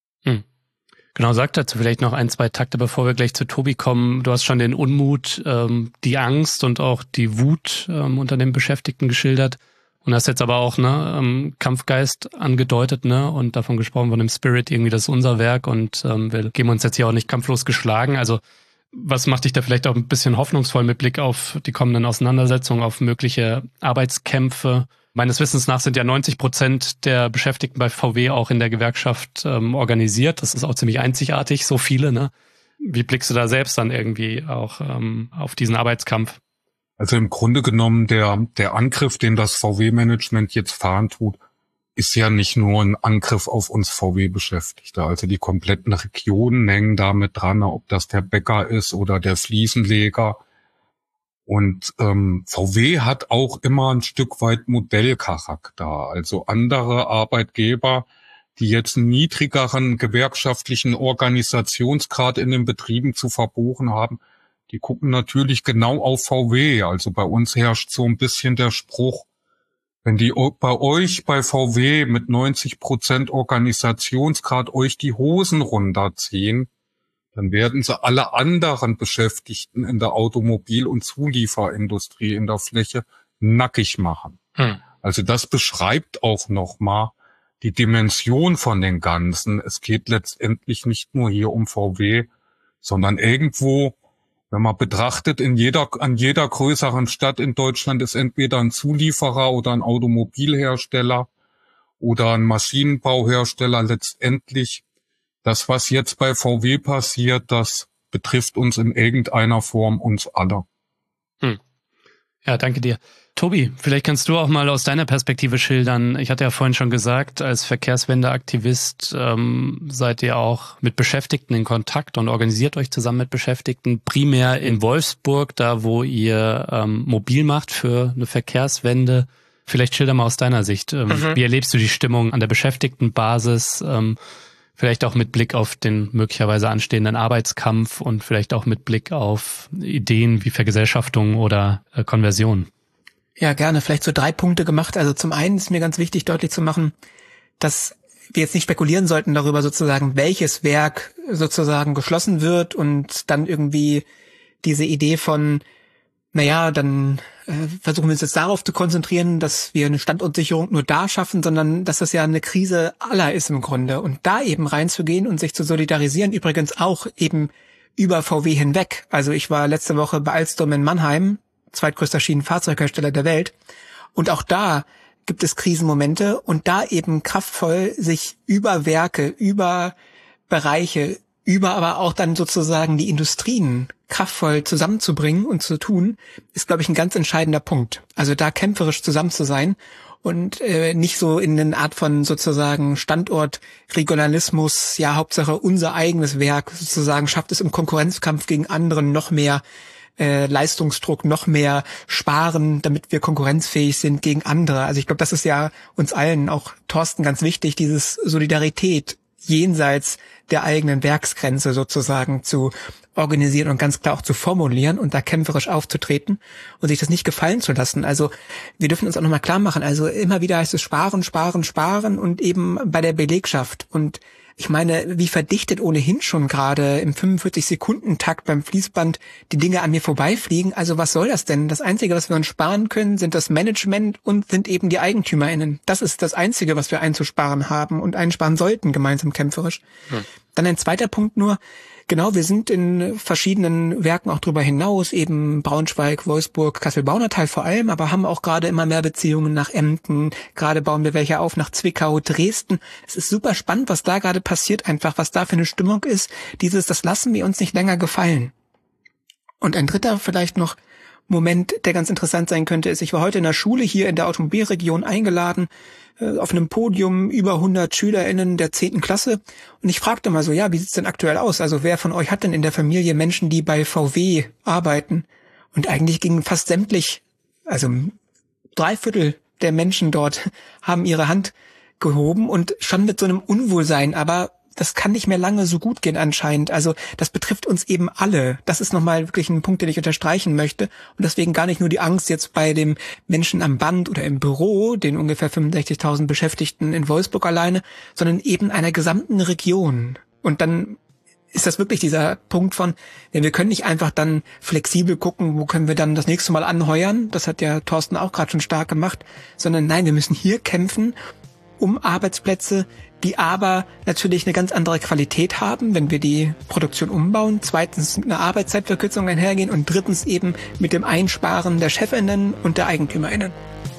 Genau, sag dazu vielleicht noch 1, 2 Takte, bevor wir gleich zu Tobi kommen. Du hast schon den Unmut, die Angst und auch die Wut unter den Beschäftigten geschildert und hast jetzt aber auch Kampfgeist angedeutet, und davon gesprochen, von dem Spirit, irgendwie das ist unser Werk und wir geben uns jetzt hier auch nicht kampflos geschlagen. Also was macht dich da vielleicht auch ein bisschen hoffnungsvoll mit Blick auf die kommenden Auseinandersetzungen, auf mögliche Arbeitskämpfe? Meines Wissens nach sind ja 90% der Beschäftigten bei VW auch in der Gewerkschaft organisiert. Das ist auch ziemlich einzigartig, so viele, ne? Wie blickst du da selbst dann irgendwie auch auf diesen Arbeitskampf? Also im Grunde genommen, der Angriff, den das VW-Management jetzt fahren tut, ist ja nicht nur ein Angriff auf uns VW-Beschäftigte. Also die kompletten Regionen hängen damit dran, ob das der Bäcker ist oder der Fliesenleger. Und VW hat auch immer ein Stück weit Modellcharakter. Also andere Arbeitgeber, die jetzt einen niedrigeren gewerkschaftlichen Organisationsgrad in den Betrieben zu verbuchen haben, die gucken natürlich genau auf VW. Also bei uns herrscht so ein bisschen der Spruch, wenn die bei euch bei VW mit 90% Organisationsgrad euch die Hosen runterziehen, dann werden sie alle anderen Beschäftigten in der Automobil- und Zulieferindustrie in der Fläche nackig machen. Also das beschreibt auch nochmal die Dimension von den Ganzen. Es geht letztendlich nicht nur hier um VW, sondern irgendwo, wenn man betrachtet, an jeder größeren Stadt in Deutschland ist entweder ein Zulieferer oder ein Automobilhersteller oder ein Maschinenbauhersteller. Letztendlich, das, was jetzt bei VW passiert, das betrifft uns in irgendeiner Form uns alle. Ja, danke dir. Tobi, vielleicht kannst du auch mal aus deiner Perspektive schildern. Ich hatte ja vorhin schon gesagt, als Verkehrswendeaktivist seid ihr auch mit Beschäftigten in Kontakt und organisiert euch zusammen mit Beschäftigten, primär in Wolfsburg, da wo ihr mobil macht für eine Verkehrswende. Vielleicht schilder mal aus deiner Sicht. Wie erlebst du die Stimmung an der Beschäftigtenbasis? Vielleicht auch mit Blick auf den möglicherweise anstehenden Arbeitskampf und vielleicht auch mit Blick auf Ideen wie Vergesellschaftung oder Konversion. Ja, gerne. Vielleicht so 3 Punkte gemacht. Also zum einen ist mir ganz wichtig, deutlich zu machen, dass wir jetzt nicht spekulieren sollten darüber sozusagen, welches Werk sozusagen geschlossen wird und dann irgendwie diese Idee von naja, dann versuchen wir uns jetzt darauf zu konzentrieren, dass wir eine Standortsicherung nur da schaffen, sondern dass das ja eine Krise aller ist im Grunde. Und da eben reinzugehen und sich zu solidarisieren, übrigens auch eben über VW hinweg. Also ich war letzte Woche bei Alstom in Mannheim, zweitgrößter Schienenfahrzeughersteller der Welt. Und auch da gibt es Krisenmomente und da eben kraftvoll sich über Werke, über Bereiche, über aber auch dann sozusagen die Industrien kraftvoll zusammenzubringen und zu tun, ist, glaube ich, ein ganz entscheidender Punkt. Also da kämpferisch zusammen zu sein und nicht so in eine Art von sozusagen Standortregionalismus, ja, Hauptsache unser eigenes Werk sozusagen schafft es im Konkurrenzkampf gegen anderen noch mehr Leistungsdruck, noch mehr sparen, damit wir konkurrenzfähig sind gegen andere. Also ich glaube, das ist ja uns allen, auch Thorsten, ganz wichtig, dieses Solidarität jenseits der eigenen Werksgrenze sozusagen zu organisieren und ganz klar auch zu formulieren und da kämpferisch aufzutreten und sich das nicht gefallen zu lassen. Also wir dürfen uns auch nochmal klar machen, also immer wieder heißt es sparen, sparen, sparen und eben bei der Belegschaft. Und ich meine, wie verdichtet ohnehin schon gerade im 45-Sekunden-Takt beim Fließband die Dinge an mir vorbeifliegen. Also was soll das denn? Das Einzige, was wir uns sparen können, sind das Management und sind eben die EigentümerInnen. Das ist das Einzige, was wir einzusparen haben und einsparen sollten, gemeinsam kämpferisch. Dann ein zweiter Punkt nur. Genau, wir sind in verschiedenen Werken auch darüber hinaus, eben Braunschweig, Wolfsburg, Kassel-Baunatal vor allem, aber haben auch gerade immer mehr Beziehungen nach Emden, gerade bauen wir welche auf nach Zwickau, Dresden. Es ist super spannend, was da gerade passiert, einfach was da für eine Stimmung ist. Das lassen wir uns nicht länger gefallen. Und ein dritter vielleicht noch Moment, der ganz interessant sein könnte, ist, ich war heute in der Schule hier in der Automobilregion eingeladen, auf einem Podium über 100 SchülerInnen der 10. Klasse. Und ich fragte mal so, ja, wie sieht's denn aktuell aus? Also wer von euch hat denn in der Familie Menschen, die bei VW arbeiten? Und eigentlich gingen fast sämtlich, also 3/4 der Menschen dort haben ihre Hand gehoben und schon mit so einem Unwohlsein, aber das kann nicht mehr lange so gut gehen anscheinend. Also das betrifft uns eben alle. Das ist nochmal wirklich ein Punkt, den ich unterstreichen möchte. Und deswegen gar nicht nur die Angst jetzt bei dem Menschen am Band oder im Büro, den ungefähr 65.000 Beschäftigten in Wolfsburg alleine, sondern eben einer gesamten Region. Und dann ist das wirklich dieser Punkt von, ja, wir können nicht einfach dann flexibel gucken, wo können wir dann das nächste Mal anheuern. Das hat ja Thorsten auch gerade schon stark gemacht. Sondern nein, wir müssen hier kämpfen um Arbeitsplätze, die aber natürlich eine ganz andere Qualität haben, wenn wir die Produktion umbauen. Zweitens mit einer Arbeitszeitverkürzung einhergehen und drittens eben mit dem Einsparen der ChefInnen und der EigentümerInnen.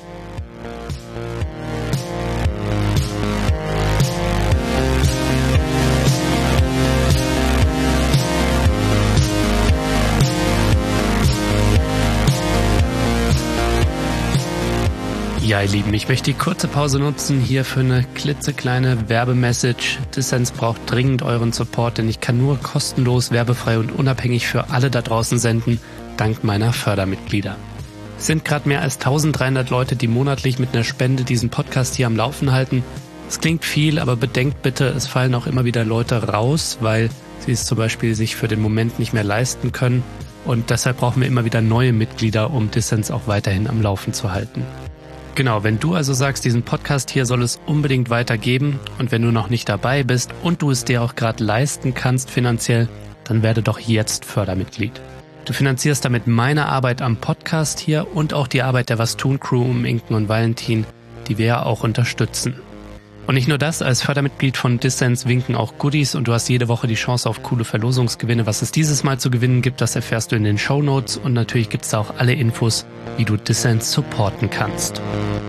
Ja, ihr Lieben, ich möchte die kurze Pause nutzen hier für eine klitzekleine Werbemessage. Dissens braucht dringend euren Support, denn ich kann nur kostenlos, werbefrei und unabhängig für alle da draußen senden, dank meiner Fördermitglieder. Es sind gerade mehr als 1300 Leute, die monatlich mit einer Spende diesen Podcast hier am Laufen halten. Es klingt viel, aber bedenkt bitte, es fallen auch immer wieder Leute raus, weil sie es zum Beispiel sich für den Moment nicht mehr leisten können. Und deshalb brauchen wir immer wieder neue Mitglieder, um Dissens auch weiterhin am Laufen zu halten. Genau, wenn du also sagst, diesen Podcast hier soll es unbedingt weitergeben und wenn du noch nicht dabei bist und du es dir auch gerade leisten kannst finanziell, dann werde doch jetzt Fördermitglied. Du finanzierst damit meine Arbeit am Podcast hier und auch die Arbeit der Was tun Crew um Inken und Valentin, die wir ja auch unterstützen. Und nicht nur das, als Fördermitglied von Dissens winken auch Goodies und du hast jede Woche die Chance auf coole Verlosungsgewinne. Was es dieses Mal zu gewinnen gibt, das erfährst du in den Shownotes und natürlich gibt es da auch alle Infos, wie du Dissens supporten kannst.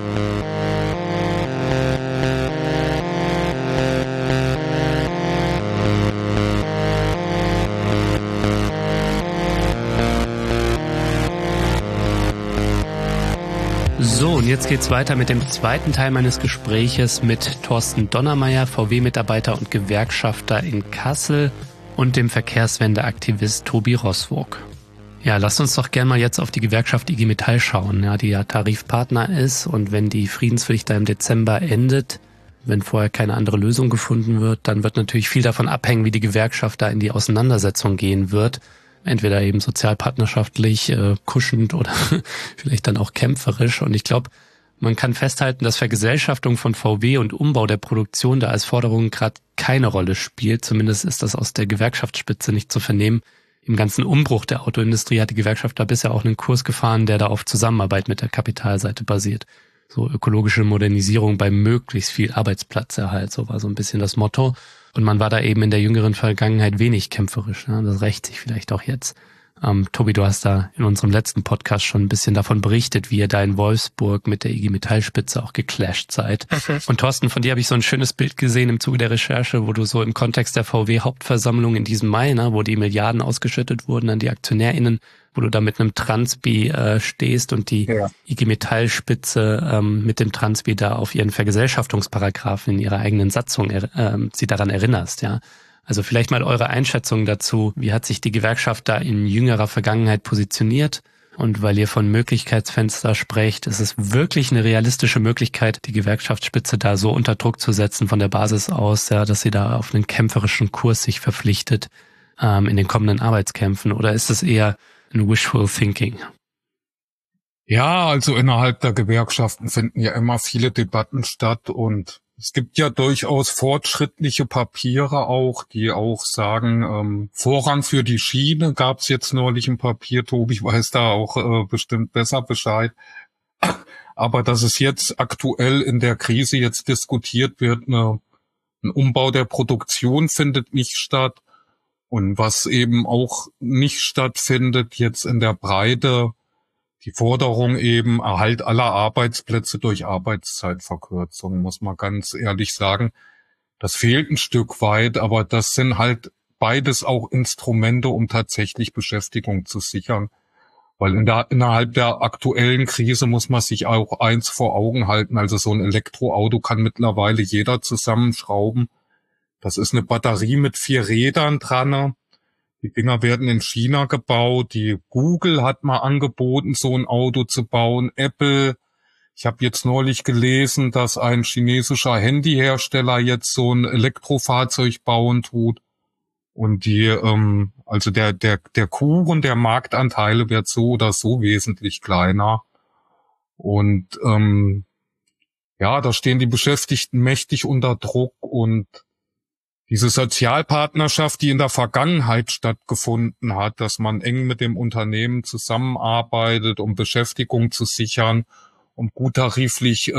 So, und jetzt geht's weiter mit dem zweiten Teil meines Gespräches mit Thorsten Donnermeier, VW-Mitarbeiter und Gewerkschafter in Kassel und dem Verkehrswendeaktivist Tobi Roswog. Ja, lasst uns doch gerne mal jetzt auf die Gewerkschaft IG Metall schauen, ja, die ja Tarifpartner ist und wenn die Friedenspflicht da im Dezember endet, wenn vorher keine andere Lösung gefunden wird, dann wird natürlich viel davon abhängen, wie die Gewerkschaft da in die Auseinandersetzung gehen wird. Entweder eben sozialpartnerschaftlich, kuschend oder vielleicht dann auch kämpferisch. Und ich glaube, man kann festhalten, dass Vergesellschaftung von VW und Umbau der Produktion da als Forderung gerade keine Rolle spielt. Zumindest ist das aus der Gewerkschaftsspitze nicht zu vernehmen. im ganzen Umbruch der Autoindustrie hat die Gewerkschaft da bisher auch einen Kurs gefahren, der da auf Zusammenarbeit mit der Kapitalseite basiert. So ökologische Modernisierung bei möglichst viel Arbeitsplatzerhalt, so war so ein bisschen das Motto. Und man war da eben in der jüngeren Vergangenheit wenig kämpferisch. Ne? Das rächt sich vielleicht auch jetzt. Tobi, du hast da in unserem letzten Podcast schon ein bisschen davon berichtet, wie ihr da in Wolfsburg mit der IG Metall-Spitze auch geclasht seid. Und Thorsten, von dir habe ich so ein schönes Bild gesehen im Zuge der Recherche, wo du so im Kontext der VW-Hauptversammlung in diesem Mai, ne, wo die Milliarden ausgeschüttet wurden an die AktionärInnen, wo du da mit einem Transbi stehst und die IG Metall-Spitze mit dem Transbi da auf ihren Vergesellschaftungsparagraphen in ihrer eigenen Satzung sie daran erinnerst, ja. Also vielleicht mal eure Einschätzung dazu. Wie hat sich die Gewerkschaft da in jüngerer Vergangenheit positioniert? Und weil ihr von Möglichkeitsfenster sprecht, ist es wirklich eine realistische Möglichkeit, die Gewerkschaftsspitze da so unter Druck zu setzen von der Basis aus, ja, dass sie da auf einen kämpferischen Kurs sich verpflichtet in den kommenden Arbeitskämpfen? Oder ist es eher ein Wishful Thinking? Ja, also innerhalb der Gewerkschaften finden ja immer viele Debatten statt und es gibt ja durchaus fortschrittliche Papiere auch, die auch sagen, Vorrang für die Schiene gab es jetzt neulich ein Papier, Tobi weiß da auch bestimmt besser Bescheid. Aber dass es jetzt aktuell in der Krise jetzt diskutiert wird, ein Umbau der Produktion findet nicht statt. Und was eben auch nicht stattfindet jetzt in der Breite, die Forderung eben Erhalt aller Arbeitsplätze durch Arbeitszeitverkürzung, muss man ganz ehrlich sagen. Das fehlt ein Stück weit, aber das sind halt beides auch Instrumente, um tatsächlich Beschäftigung zu sichern. Weil innerhalb der aktuellen Krise muss man sich auch eins vor Augen halten. Also so ein Elektroauto kann mittlerweile jeder zusammenschrauben. Das ist eine Batterie mit 4 Rädern dran. Die Dinger werden in China gebaut. Die Google hat mal angeboten, so ein Auto zu bauen. Apple. Ich habe jetzt neulich gelesen, dass ein chinesischer Handyhersteller jetzt so ein Elektrofahrzeug bauen tut. Und also der Kuchen der Marktanteile wird so oder so wesentlich kleiner. Und da stehen die Beschäftigten mächtig unter Druck und diese Sozialpartnerschaft, die in der Vergangenheit stattgefunden hat, dass man eng mit dem Unternehmen zusammenarbeitet, um Beschäftigung zu sichern, um gut tariflich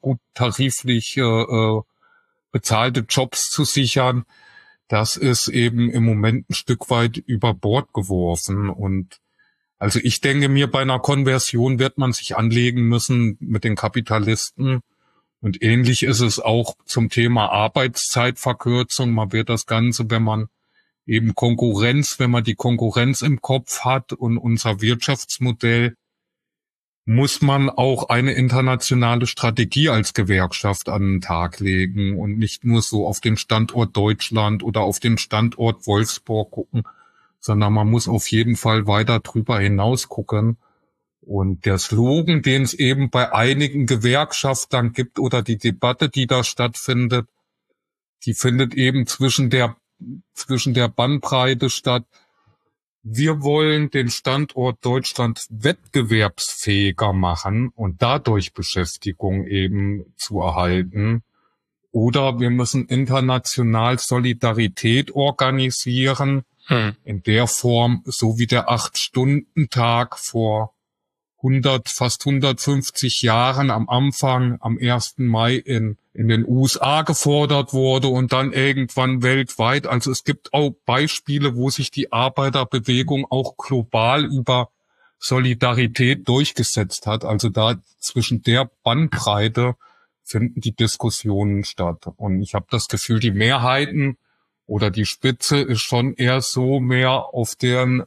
bezahlte Jobs zu sichern, das ist eben im Moment ein Stück weit über Bord geworfen. Und also ich denke mir, bei einer Konversion wird man sich anlegen müssen mit den Kapitalisten. Und ähnlich ist es auch zum Thema Arbeitszeitverkürzung. Man wird das Ganze, wenn man die Konkurrenz im Kopf hat und unser Wirtschaftsmodell, muss man auch eine internationale Strategie als Gewerkschaft an den Tag legen und nicht nur so auf den Standort Deutschland oder auf den Standort Wolfsburg gucken, sondern man muss auf jeden Fall weiter drüber hinaus gucken. Und der Slogan, den es eben bei einigen Gewerkschaftern gibt oder die Debatte, die da stattfindet, die findet eben zwischen der Bandbreite statt. Wir wollen den Standort Deutschland wettbewerbsfähiger machen und dadurch Beschäftigung eben zu erhalten. Oder wir müssen international Solidarität organisieren, in der Form, so wie der 8-Stunden-Tag vor fast 150 Jahren am Anfang, am 1. Mai in den USA gefordert wurde und dann irgendwann weltweit. Also es gibt auch Beispiele, wo sich die Arbeiterbewegung auch global über Solidarität durchgesetzt hat. Also da zwischen der Bandbreite finden die Diskussionen statt. Und ich habe das Gefühl, die Mehrheiten oder die Spitze ist schon eher so mehr auf dem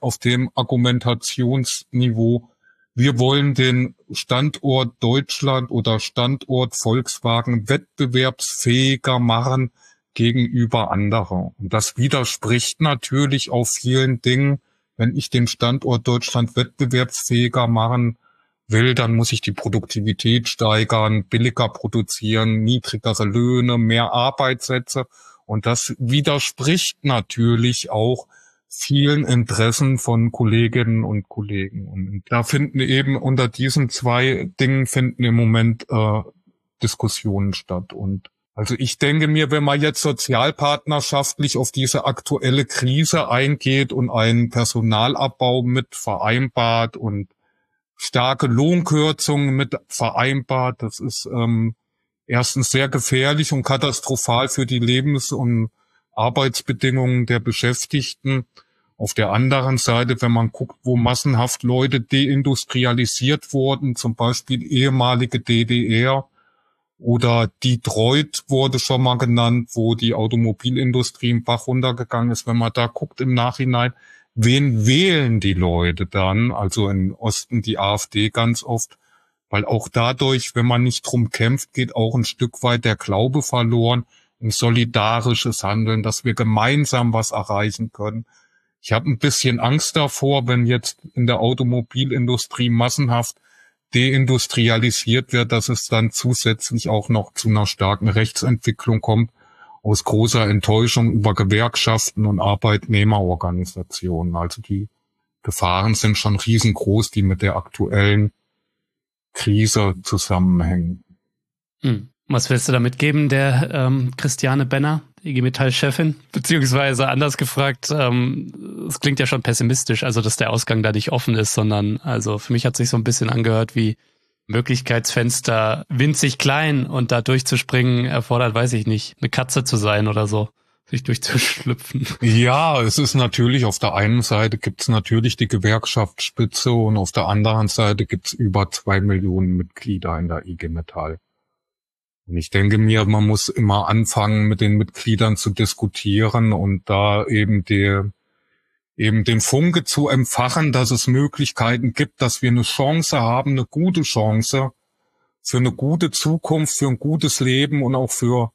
Argumentationsniveau. Wir wollen den Standort Deutschland oder Standort Volkswagen wettbewerbsfähiger machen gegenüber anderen. Und das widerspricht natürlich auf vielen Dingen. Wenn ich den Standort Deutschland wettbewerbsfähiger machen will, dann muss ich die Produktivität steigern, billiger produzieren, niedrigere Löhne, mehr Arbeitsplätze. Und das widerspricht natürlich auch vielen Interessen von Kolleginnen und Kollegen. Und da finden eben unter diesen 2 Dingen im Moment Diskussionen statt. Und Also ich denke mir, wenn man jetzt sozialpartnerschaftlich auf diese aktuelle Krise eingeht und einen Personalabbau mit vereinbart und starke Lohnkürzungen mit vereinbart, das ist erstens sehr gefährlich und katastrophal für die Lebens- und Arbeitsbedingungen der Beschäftigten. Auf der anderen Seite, wenn man guckt, wo massenhaft Leute deindustrialisiert wurden, zum Beispiel ehemalige DDR oder Detroit wurde schon mal genannt, wo die Automobilindustrie im Bach runtergegangen ist. Wenn man da guckt im Nachhinein, wen wählen die Leute dann? Also im Osten die AfD ganz oft, weil auch dadurch, wenn man nicht drum kämpft, geht auch ein Stück weit der Glaube verloren, ein solidarisches Handeln, dass wir gemeinsam was erreichen können. Ich habe ein bisschen Angst davor, wenn jetzt in der Automobilindustrie massenhaft deindustrialisiert wird, dass es dann zusätzlich auch noch zu einer starken Rechtsentwicklung kommt, aus großer Enttäuschung über Gewerkschaften und Arbeitnehmerorganisationen. Also die Gefahren sind schon riesengroß, die mit der aktuellen Krise zusammenhängen. Was willst du damit geben, der Christiane Benner, IG Metall-Chefin? Beziehungsweise anders gefragt, es klingt ja schon pessimistisch, also dass der Ausgang da nicht offen ist, sondern also für mich hat sich so ein bisschen angehört wie Möglichkeitsfenster winzig klein und da durchzuspringen erfordert, weiß ich nicht, eine Katze zu sein oder so, sich durchzuschlüpfen. Ja, es ist natürlich, auf der einen Seite gibt's natürlich die Gewerkschaftsspitze und auf der anderen Seite gibt's über 2 Millionen Mitglieder in der IG Metall. Und ich denke mir, man muss immer anfangen, mit den Mitgliedern zu diskutieren und da eben den Funke zu empfachen, dass es Möglichkeiten gibt, dass wir eine Chance haben, eine gute Chance für eine gute Zukunft, für ein gutes Leben und auch für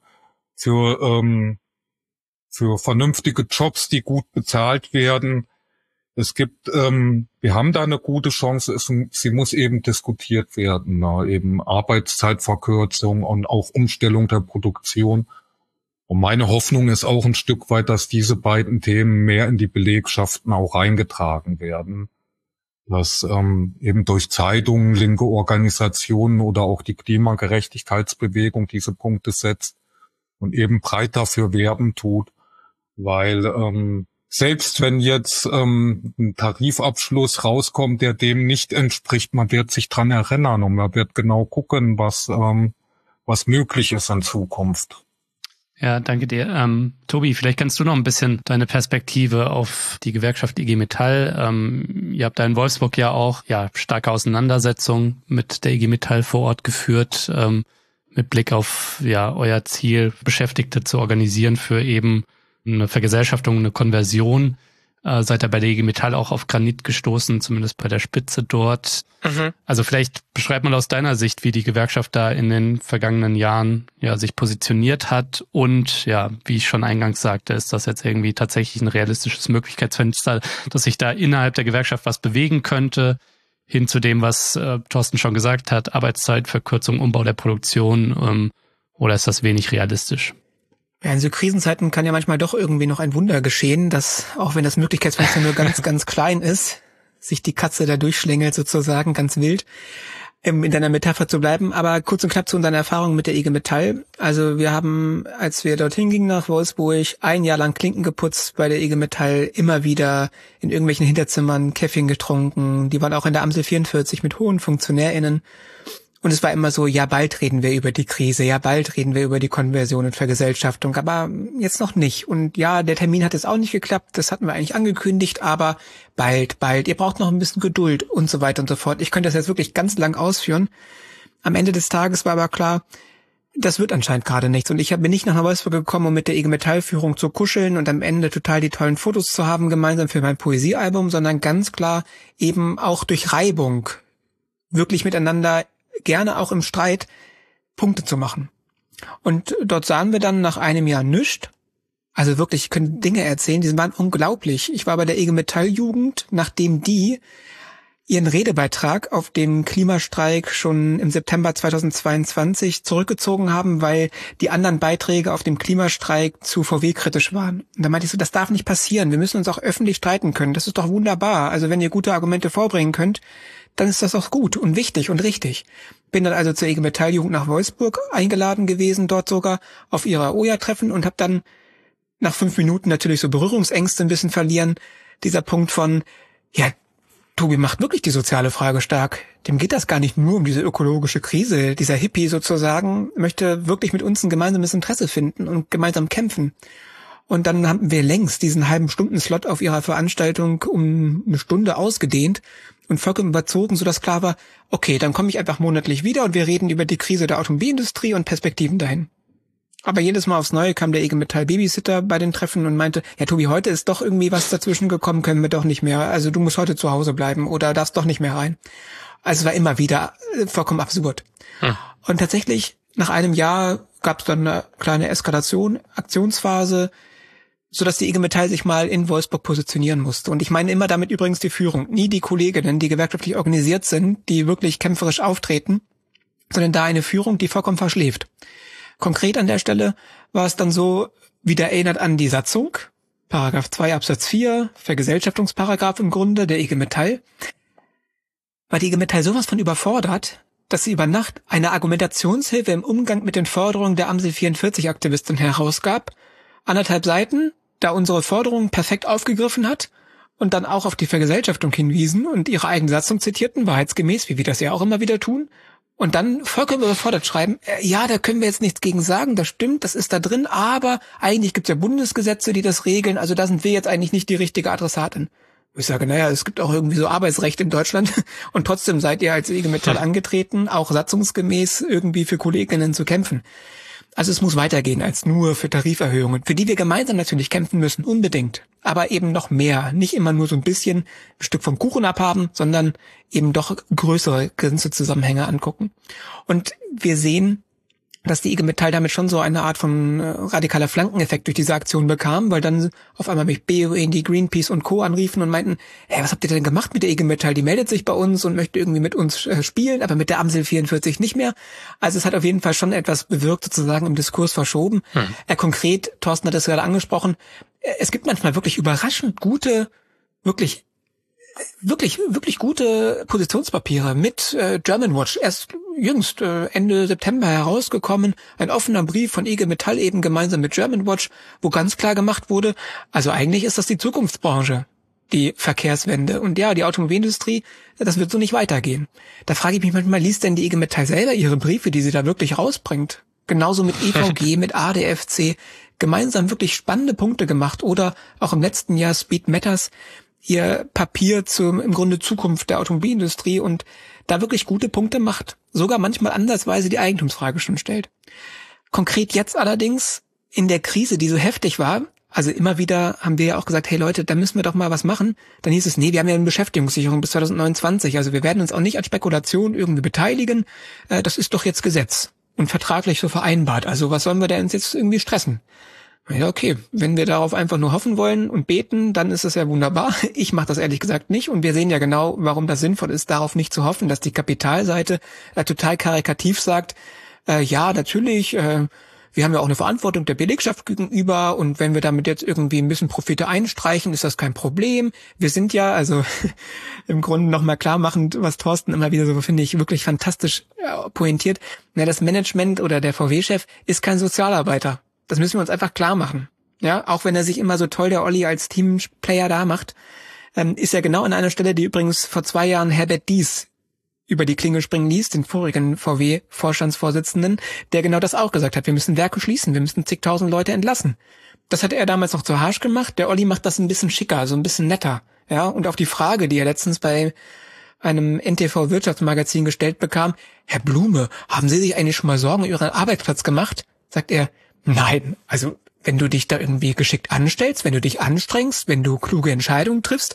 vernünftige Jobs, die gut bezahlt werden. Es gibt, wir haben da eine gute Chance, sie muss eben diskutiert werden, eben Arbeitszeitverkürzung und auch Umstellung der Produktion. Und meine Hoffnung ist auch ein Stück weit, dass diese beiden Themen mehr in die Belegschaften auch reingetragen werden. Dass eben durch Zeitungen, linke Organisationen oder auch die Klimagerechtigkeitsbewegung diese Punkte setzt und eben breit dafür werben tut. Weil selbst wenn jetzt ein Tarifabschluss rauskommt, der dem nicht entspricht, man wird sich dran erinnern und man wird genau gucken, was möglich ist in Zukunft. Ja, danke dir. Tobi, vielleicht kannst du noch ein bisschen deine Perspektive auf die Gewerkschaft IG Metall. Ihr habt da in Wolfsburg ja auch starke Auseinandersetzungen mit der IG Metall vor Ort geführt, mit Blick auf euer Ziel, Beschäftigte zu organisieren für eben eine Vergesellschaftung, eine Konversion. Seid ihr bei der IG Metall auch auf Granit gestoßen, zumindest bei der Spitze dort. Also vielleicht beschreibt mal aus deiner Sicht, wie die Gewerkschaft da in den vergangenen Jahren sich positioniert hat und wie ich schon eingangs sagte, ist das jetzt irgendwie tatsächlich ein realistisches Möglichkeitsfenster, dass sich da innerhalb der Gewerkschaft was bewegen könnte, hin zu dem, was Thorsten schon gesagt hat, Arbeitszeitverkürzung, Umbau der Produktion, oder ist das wenig realistisch? Ja, in so Krisenzeiten kann ja manchmal doch irgendwie noch ein Wunder geschehen, dass, auch wenn das Möglichkeitsfenster nur ganz, ganz klein ist, sich die Katze da durchschlängelt sozusagen, ganz wild, in deiner Metapher zu bleiben. Aber kurz und knapp zu unseren Erfahrungen mit der IG Metall. Also wir haben, als wir dorthin gingen nach Wolfsburg, 1 Jahr lang Klinken geputzt bei der IG Metall, immer wieder in irgendwelchen Hinterzimmern Käffchen getrunken. Die waren auch in der Amsel 44 mit hohen FunktionärInnen. Und es war immer so, ja, bald reden wir über die Krise, ja, bald reden wir über die Konversion und Vergesellschaftung, aber jetzt noch nicht. Und ja, der Termin hat jetzt auch nicht geklappt, das hatten wir eigentlich angekündigt, aber bald, ihr braucht noch ein bisschen Geduld und so weiter und so fort. Ich könnte das jetzt wirklich ganz lang ausführen. Am Ende des Tages war aber klar, das wird anscheinend gerade nichts. Und ich bin nicht nach Wolfsburg gekommen, um mit der IG Metall-Führung zu kuscheln und am Ende total die tollen Fotos zu haben, gemeinsam für mein Poesiealbum, sondern ganz klar eben auch durch Reibung wirklich miteinander, gerne auch im Streit, Punkte zu machen. Und dort sahen wir dann nach einem Jahr nichts. Also wirklich, ich könnte Dinge erzählen, die waren unglaublich. Ich war bei der IG Metall Jugend, nachdem die ihren Redebeitrag auf den Klimastreik schon im September 2022 zurückgezogen haben, weil die anderen Beiträge auf dem Klimastreik zu VW kritisch waren. Und da meinte ich so, das darf nicht passieren. Wir müssen uns auch öffentlich streiten können. Das ist doch wunderbar. Also wenn ihr gute Argumente vorbringen könnt, dann ist das auch gut und wichtig und richtig. Bin dann also zur IG Metall-Jugend nach Wolfsburg eingeladen gewesen, dort sogar auf ihrer OJA-Treffen und habe dann nach 5 Minuten natürlich so Berührungsängste ein bisschen verlieren. Dieser Punkt von, ja, Tobi macht wirklich die soziale Frage stark. Dem geht das gar nicht nur um diese ökologische Krise. Dieser Hippie sozusagen möchte wirklich mit uns ein gemeinsames Interesse finden und gemeinsam kämpfen. Und dann haben wir längst diesen halben Stundenslot auf ihrer Veranstaltung um 1 Stunde ausgedehnt und vollkommen überzogen, sodass klar war, okay, dann komme ich einfach monatlich wieder und wir reden über die Krise der Automobilindustrie und Perspektiven dahin. Aber jedes Mal aufs Neue kam der IG Metall Babysitter bei den Treffen und meinte, ja Tobi, heute ist doch irgendwie was dazwischen gekommen, können wir doch nicht mehr. Also du musst heute zu Hause bleiben oder darfst doch nicht mehr rein. Also es war immer wieder vollkommen absurd. Und tatsächlich, nach einem Jahr gab es dann eine kleine Eskalation, Aktionsphase, sodass die IG Metall sich mal in Wolfsburg positionieren musste. Und ich meine immer damit übrigens die Führung, nie die Kolleginnen, die gewerkschaftlich organisiert sind, die wirklich kämpferisch auftreten, sondern da eine Führung, die vollkommen verschläft. Konkret an der Stelle war es dann so, wieder erinnert an die Satzung, Paragraph 2 Absatz 4, Vergesellschaftungsparagraph im Grunde der IG Metall, war die IG Metall sowas von überfordert, dass sie über Nacht eine Argumentationshilfe im Umgang mit den Forderungen der AMSEL 44-Aktivistin herausgab, 1,5 Seiten, da unsere Forderungen perfekt aufgegriffen hat und dann auch auf die Vergesellschaftung hinwiesen und ihre eigene Satzung zitierten, wahrheitsgemäß, wie wir das ja auch immer wieder tun. Und dann vollkommen überfordert schreiben, ja, da können wir jetzt nichts gegen sagen, das stimmt, das ist da drin, aber eigentlich gibt's ja Bundesgesetze, die das regeln, also da sind wir jetzt eigentlich nicht die richtige Adressatin. Ich sage, naja, es gibt auch irgendwie so Arbeitsrecht in Deutschland und trotzdem seid ihr als IG Metall angetreten, auch satzungsgemäß irgendwie für Kolleginnen zu kämpfen. Also es muss weitergehen als nur für Tariferhöhungen, für die wir gemeinsam natürlich kämpfen müssen, unbedingt. Aber eben noch mehr, nicht immer nur so ein bisschen ein Stück vom Kuchen abhaben, sondern eben doch größere Zusammenhänge angucken. Und wir sehen, dass die IG Metall damit schon so eine Art von radikaler Flankeneffekt durch diese Aktion bekam, weil dann auf einmal mich BUND, Greenpeace und Co. anriefen und meinten, hey, was habt ihr denn gemacht mit der IG Metall? Die meldet sich bei uns und möchte irgendwie mit uns spielen, aber mit der AMSEL 44 nicht mehr. Also es hat auf jeden Fall schon etwas bewirkt, sozusagen im Diskurs verschoben. Konkret, Thorsten hat das gerade angesprochen, es gibt manchmal wirklich überraschend gute, wirklich gute Positionspapiere mit Germanwatch. Erst jüngst Ende September herausgekommen, ein offener Brief von IG Metall eben gemeinsam mit Germanwatch, wo ganz klar gemacht wurde, also eigentlich ist das die Zukunftsbranche, die Verkehrswende. Und ja, die Automobilindustrie, das wird so nicht weitergehen. Da frage ich mich manchmal, liest denn die IG Metall selber ihre Briefe, die sie da wirklich rausbringt? Genauso mit EVG, mit ADFC, gemeinsam wirklich spannende Punkte gemacht oder auch im letzten Jahr Speed Matters, ihr Papier zur im Grunde Zukunft der Automobilindustrie und da wirklich gute Punkte macht, sogar manchmal andersweise die Eigentumsfrage schon stellt. Konkret jetzt allerdings in der Krise, die so heftig war, also immer wieder haben wir ja auch gesagt, hey Leute, da müssen wir doch mal was machen. Dann hieß es, nee, wir haben ja eine Beschäftigungssicherung bis 2029, also wir werden uns auch nicht an Spekulationen irgendwie beteiligen, das ist doch jetzt Gesetz und vertraglich so vereinbart, also was sollen wir denn uns jetzt irgendwie stressen? Ja, okay, wenn wir darauf einfach nur hoffen wollen und beten, dann ist das ja wunderbar. Ich mache das ehrlich gesagt nicht und wir sehen ja genau, warum das sinnvoll ist, darauf nicht zu hoffen, dass die Kapitalseite total karikativ sagt, ja, natürlich, wir haben ja auch eine Verantwortung der Belegschaft gegenüber und wenn wir damit jetzt irgendwie ein bisschen Profite einstreichen, ist das kein Problem. Wir sind ja, also im Grunde nochmal klar machend, was Thorsten immer wieder so, finde ich, wirklich fantastisch pointiert. Na, das Management oder der VW-Chef ist kein Sozialarbeiter. Das müssen wir uns einfach klar machen. Ja, auch wenn er sich immer so toll, der Olli, als Teamplayer da macht, ist er genau an einer Stelle, die übrigens vor 2 Jahren Herbert Dies über die Klinge springen ließ, den vorigen VW-Vorstandsvorsitzenden, der genau das auch gesagt hat. Wir müssen Werke schließen, wir müssen zigtausend Leute entlassen. Das hat er damals noch zu harsch gemacht. Der Olli macht das ein bisschen schicker, so ein bisschen netter. Ja, und auf die Frage, die er letztens bei einem NTV-Wirtschaftsmagazin gestellt bekam, Herr Blume, haben Sie sich eigentlich schon mal Sorgen um Ihren Arbeitsplatz gemacht? Sagt er, nein, also wenn du dich da irgendwie geschickt anstellst, wenn du dich anstrengst, wenn du kluge Entscheidungen triffst,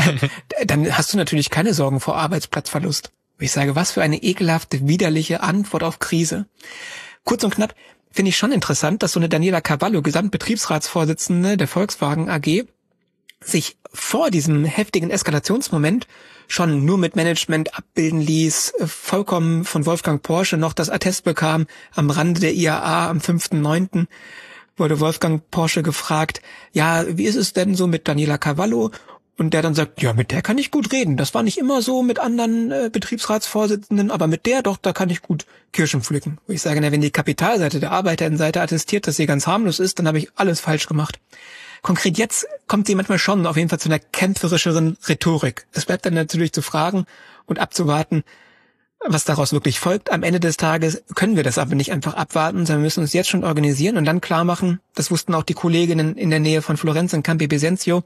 dann hast du natürlich keine Sorgen vor Arbeitsplatzverlust. Ich sage, was für eine ekelhafte, widerliche Antwort auf Krise. Kurz und knapp finde ich schon interessant, dass so eine Daniela Cavallo, Gesamtbetriebsratsvorsitzende der Volkswagen AG, sich vor diesem heftigen Eskalationsmoment schon nur mit Management abbilden ließ, vollkommen von Wolfgang Porsche noch das Attest bekam. Am Rande der IAA am 5.9. wurde Wolfgang Porsche gefragt, ja, wie ist es denn so mit Daniela Cavallo? Und der dann sagt, ja, mit der kann ich gut reden. Das war nicht immer so mit anderen Betriebsratsvorsitzenden, aber mit der doch, da kann ich gut Kirschen pflücken. Wo ich sage, na, wenn die Kapitalseite der Arbeiterinnenseite attestiert, dass sie ganz harmlos ist, dann habe ich alles falsch gemacht. Konkret jetzt kommt sie manchmal schon auf jeden Fall zu einer kämpferischeren Rhetorik. Es bleibt dann natürlich zu fragen und abzuwarten, was daraus wirklich folgt. Am Ende des Tages können wir das aber nicht einfach abwarten, sondern müssen uns jetzt schon organisieren und dann klar machen, das wussten auch die Kolleginnen in der Nähe von Florenz in Campi Bisenzio,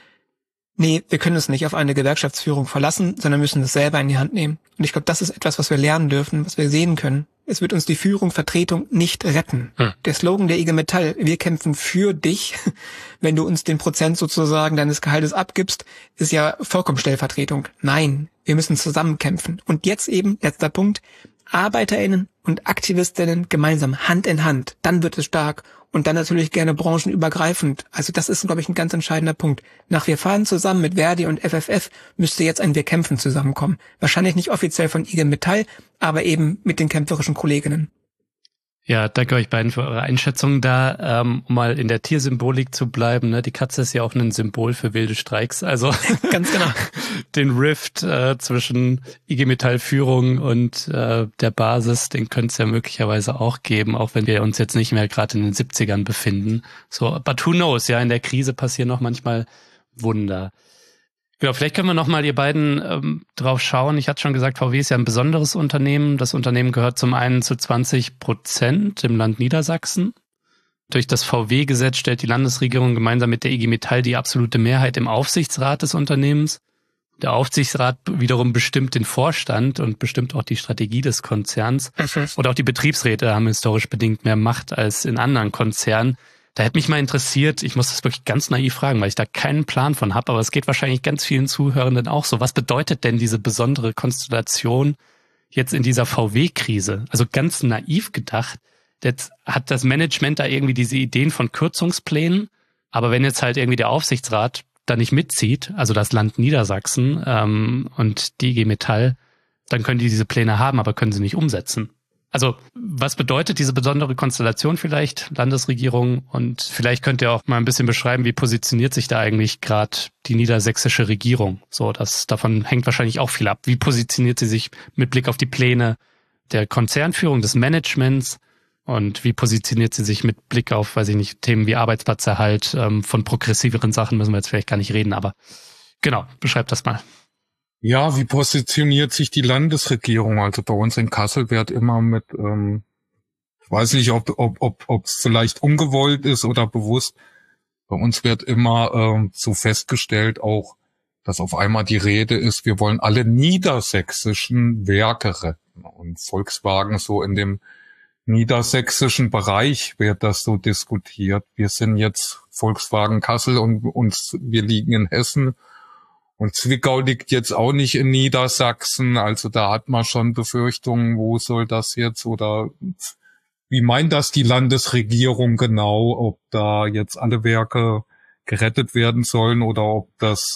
nee, wir können uns nicht auf eine Gewerkschaftsführung verlassen, sondern müssen es selber in die Hand nehmen. Und ich glaube, das ist etwas, was wir lernen dürfen, was wir sehen können. Es wird uns die Führung, Vertretung nicht retten. Der Slogan der IG Metall, wir kämpfen für dich, wenn du uns den Prozent sozusagen deines Gehaltes abgibst, ist ja vollkommen Stellvertretung. Nein, wir müssen zusammen kämpfen. Und jetzt eben, letzter Punkt, ArbeiterInnen und AktivistInnen gemeinsam, Hand in Hand. Dann wird es stark. Und dann natürlich gerne branchenübergreifend. Also das ist, glaube ich, ein ganz entscheidender Punkt. Nach Wir fahren zusammen mit Verdi und FFF müsste jetzt ein Wir kämpfen zusammenkommen. Wahrscheinlich nicht offiziell von IG Metall, aber eben mit den kämpferischen Kolleginnen. Ja, danke euch beiden für eure Einschätzung da. Um mal in der Tiersymbolik zu bleiben, ne? Die Katze ist ja auch ein Symbol für wilde Streiks. Also ganz genau. Den Rift zwischen IG Metall Führung und der Basis, den könnte es ja möglicherweise auch geben, auch wenn wir uns jetzt nicht mehr gerade in den 70ern befinden. So, but who knows? Ja, in der Krise passieren noch manchmal Wunder. Genau, vielleicht können wir noch mal ihr beiden drauf schauen. Ich hatte schon gesagt, VW ist ja ein besonderes Unternehmen. Das Unternehmen gehört zum einen zu 20% im Land Niedersachsen. Durch das VW-Gesetz stellt die Landesregierung gemeinsam mit der IG Metall die absolute Mehrheit im Aufsichtsrat des Unternehmens. Der Aufsichtsrat wiederum bestimmt den Vorstand und bestimmt auch die Strategie des Konzerns. Und auch die Betriebsräte haben historisch bedingt mehr Macht als in anderen Konzernen. Da hätte mich mal interessiert, ich muss das wirklich ganz naiv fragen, weil ich da keinen Plan von habe, aber es geht wahrscheinlich ganz vielen Zuhörenden auch so. Was bedeutet denn diese besondere Konstellation jetzt in dieser VW-Krise? Also ganz naiv gedacht, jetzt hat das Management da irgendwie diese Ideen von Kürzungsplänen, aber wenn jetzt halt irgendwie der Aufsichtsrat da nicht mitzieht, also das Land Niedersachsen und die IG Metall, dann können die diese Pläne haben, aber können sie nicht umsetzen. Also was bedeutet diese besondere Konstellation vielleicht, Landesregierung? Und vielleicht könnt ihr auch mal ein bisschen beschreiben, wie positioniert sich da eigentlich gerade die niedersächsische Regierung? So, davon hängt wahrscheinlich auch viel ab. Wie positioniert sie sich mit Blick auf die Pläne der Konzernführung, des Managements? Und wie positioniert sie sich mit Blick auf, weiß ich nicht, Themen wie Arbeitsplatzerhalt? Von progressiveren Sachen müssen wir jetzt vielleicht gar nicht reden, aber genau, beschreibt das mal. Ja, wie positioniert sich die Landesregierung? Also bei uns in Kassel wird immer mit, ich weiß nicht, ob es vielleicht ungewollt ist oder bewusst, bei uns wird immer so festgestellt auch, dass auf einmal die Rede ist, wir wollen alle niedersächsischen Werke retten. Und Volkswagen so in dem niedersächsischen Bereich wird das so diskutiert. Wir sind jetzt Volkswagen Kassel und wir liegen in Hessen. Und Zwickau liegt jetzt auch nicht in Niedersachsen, also da hat man schon Befürchtungen, wo soll das jetzt oder wie meint das die Landesregierung genau, ob da jetzt alle Werke gerettet werden sollen oder ob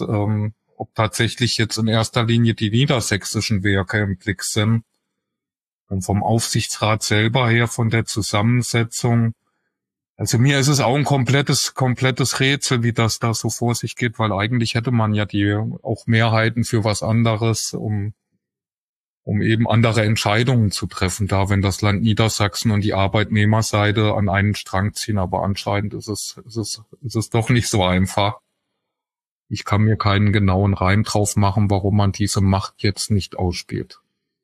tatsächlich jetzt in erster Linie die niedersächsischen Werke im Blick sind. Und vom Aufsichtsrat selber her, von der Zusammensetzung, also mir ist es auch ein komplettes Rätsel, wie das da so vor sich geht, weil eigentlich hätte man ja die auch Mehrheiten für was anderes, um eben andere Entscheidungen zu treffen, da wenn das Land Niedersachsen und die Arbeitnehmerseite an einen Strang ziehen, aber anscheinend ist es doch nicht so einfach. Ich kann mir keinen genauen Reim drauf machen, warum man diese Macht jetzt nicht ausspielt.